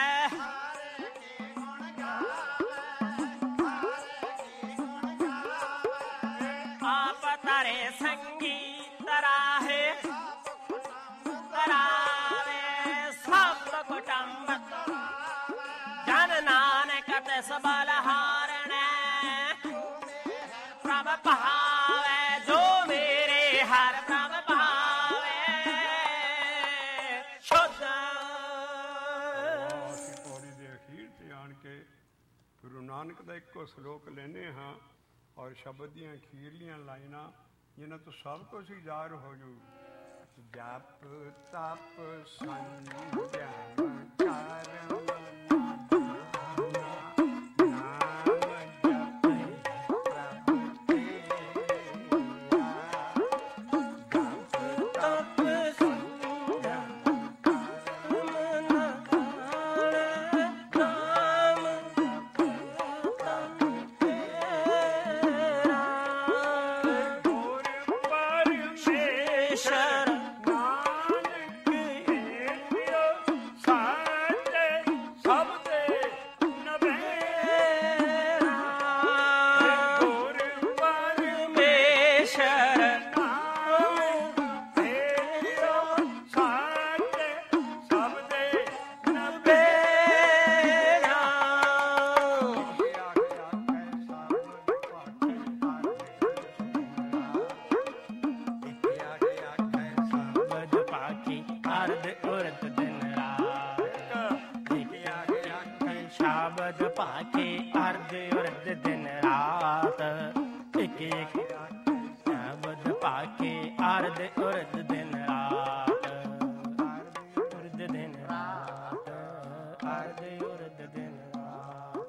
ਆਪ ਤਰੇ ਸੰਗੀ ਤਰਾਹੇ ਤਰਾਵੇ ਸਭ ਕੁਟੰਬ ਜਨ ਨਾਨਕ ਤਿਸ ਬਲਹਾਰਣੈ ਪ੍ਰਭ ਭਾਵੈ ਜੋ ਮੇਰੇ ਹਰ ਪ੍ਰਭ ਭਾਵੈ ਸ਼ੁੱਧ। ਅਸੀਂ ਪੌੜੀ ਦੇ ਅਖੀਰ ਤੇ ਆਣ ਕੇ ਗੁਰੂ ਨਾਨਕ ਦਾ ਇੱਕੋ ਸ਼ਲੋਕ ਲੈਂਦੇ ਹਾਂ ਔਰ ਸ਼ਬਦ ਦੀਆਂ ਅਖੀਰਲੀਆਂ ਲਾਈਨਾਂ ਜਿਨ੍ਹਾਂ ਤੋਂ ਸਭ ਕੁਝ ਹੀ ਜ਼ਾਹਰ ਹੋ ਜੂ। ਜਪ ਤਪ ਸੰਜਮ ਕਰਮ ਸ਼ਬਦ ਭਾਕੇ ਅਰਧ ਉਰਧ ਦਿਨ ਰਾਤ ਇੱਕ ਇੱਕ ਸ਼ਬਦ ਭਾਕੇ ਅਰਧ ਉਰਧ ਦਿਨ ਰਾਤ ਉਰਧ ਦਿਨ ਰਾਤ ਅਰਧ ਉਰਧ ਦਿਨ ਰਾਤ।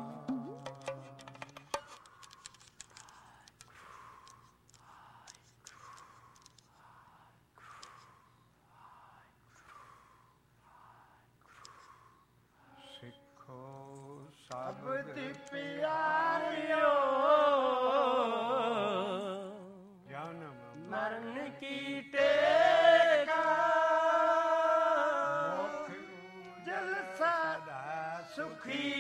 ਸ਼ਬਦ ਪਿਆਰਿਓ ਜਨਮ ਮਰਨ ਕੀ ਟੇਕਾ ਮੁਖ ਜਲ ਸਦਾ ਸੁਖੀ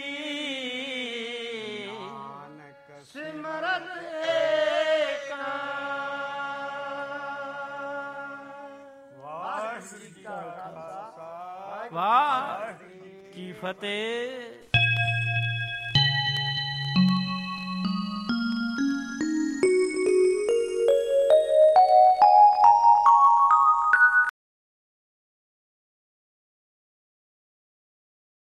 ਨਾਨਕ ਸਿਮਰਤ ਏਕਾ। ਵਾਹਿਗੁਰੂ ਜੀ ਕਾ ਖਾਲਸਾ ਵਾਹਿਗੁਰੂ ਜੀ ਕੀ ਫਤਿਹ।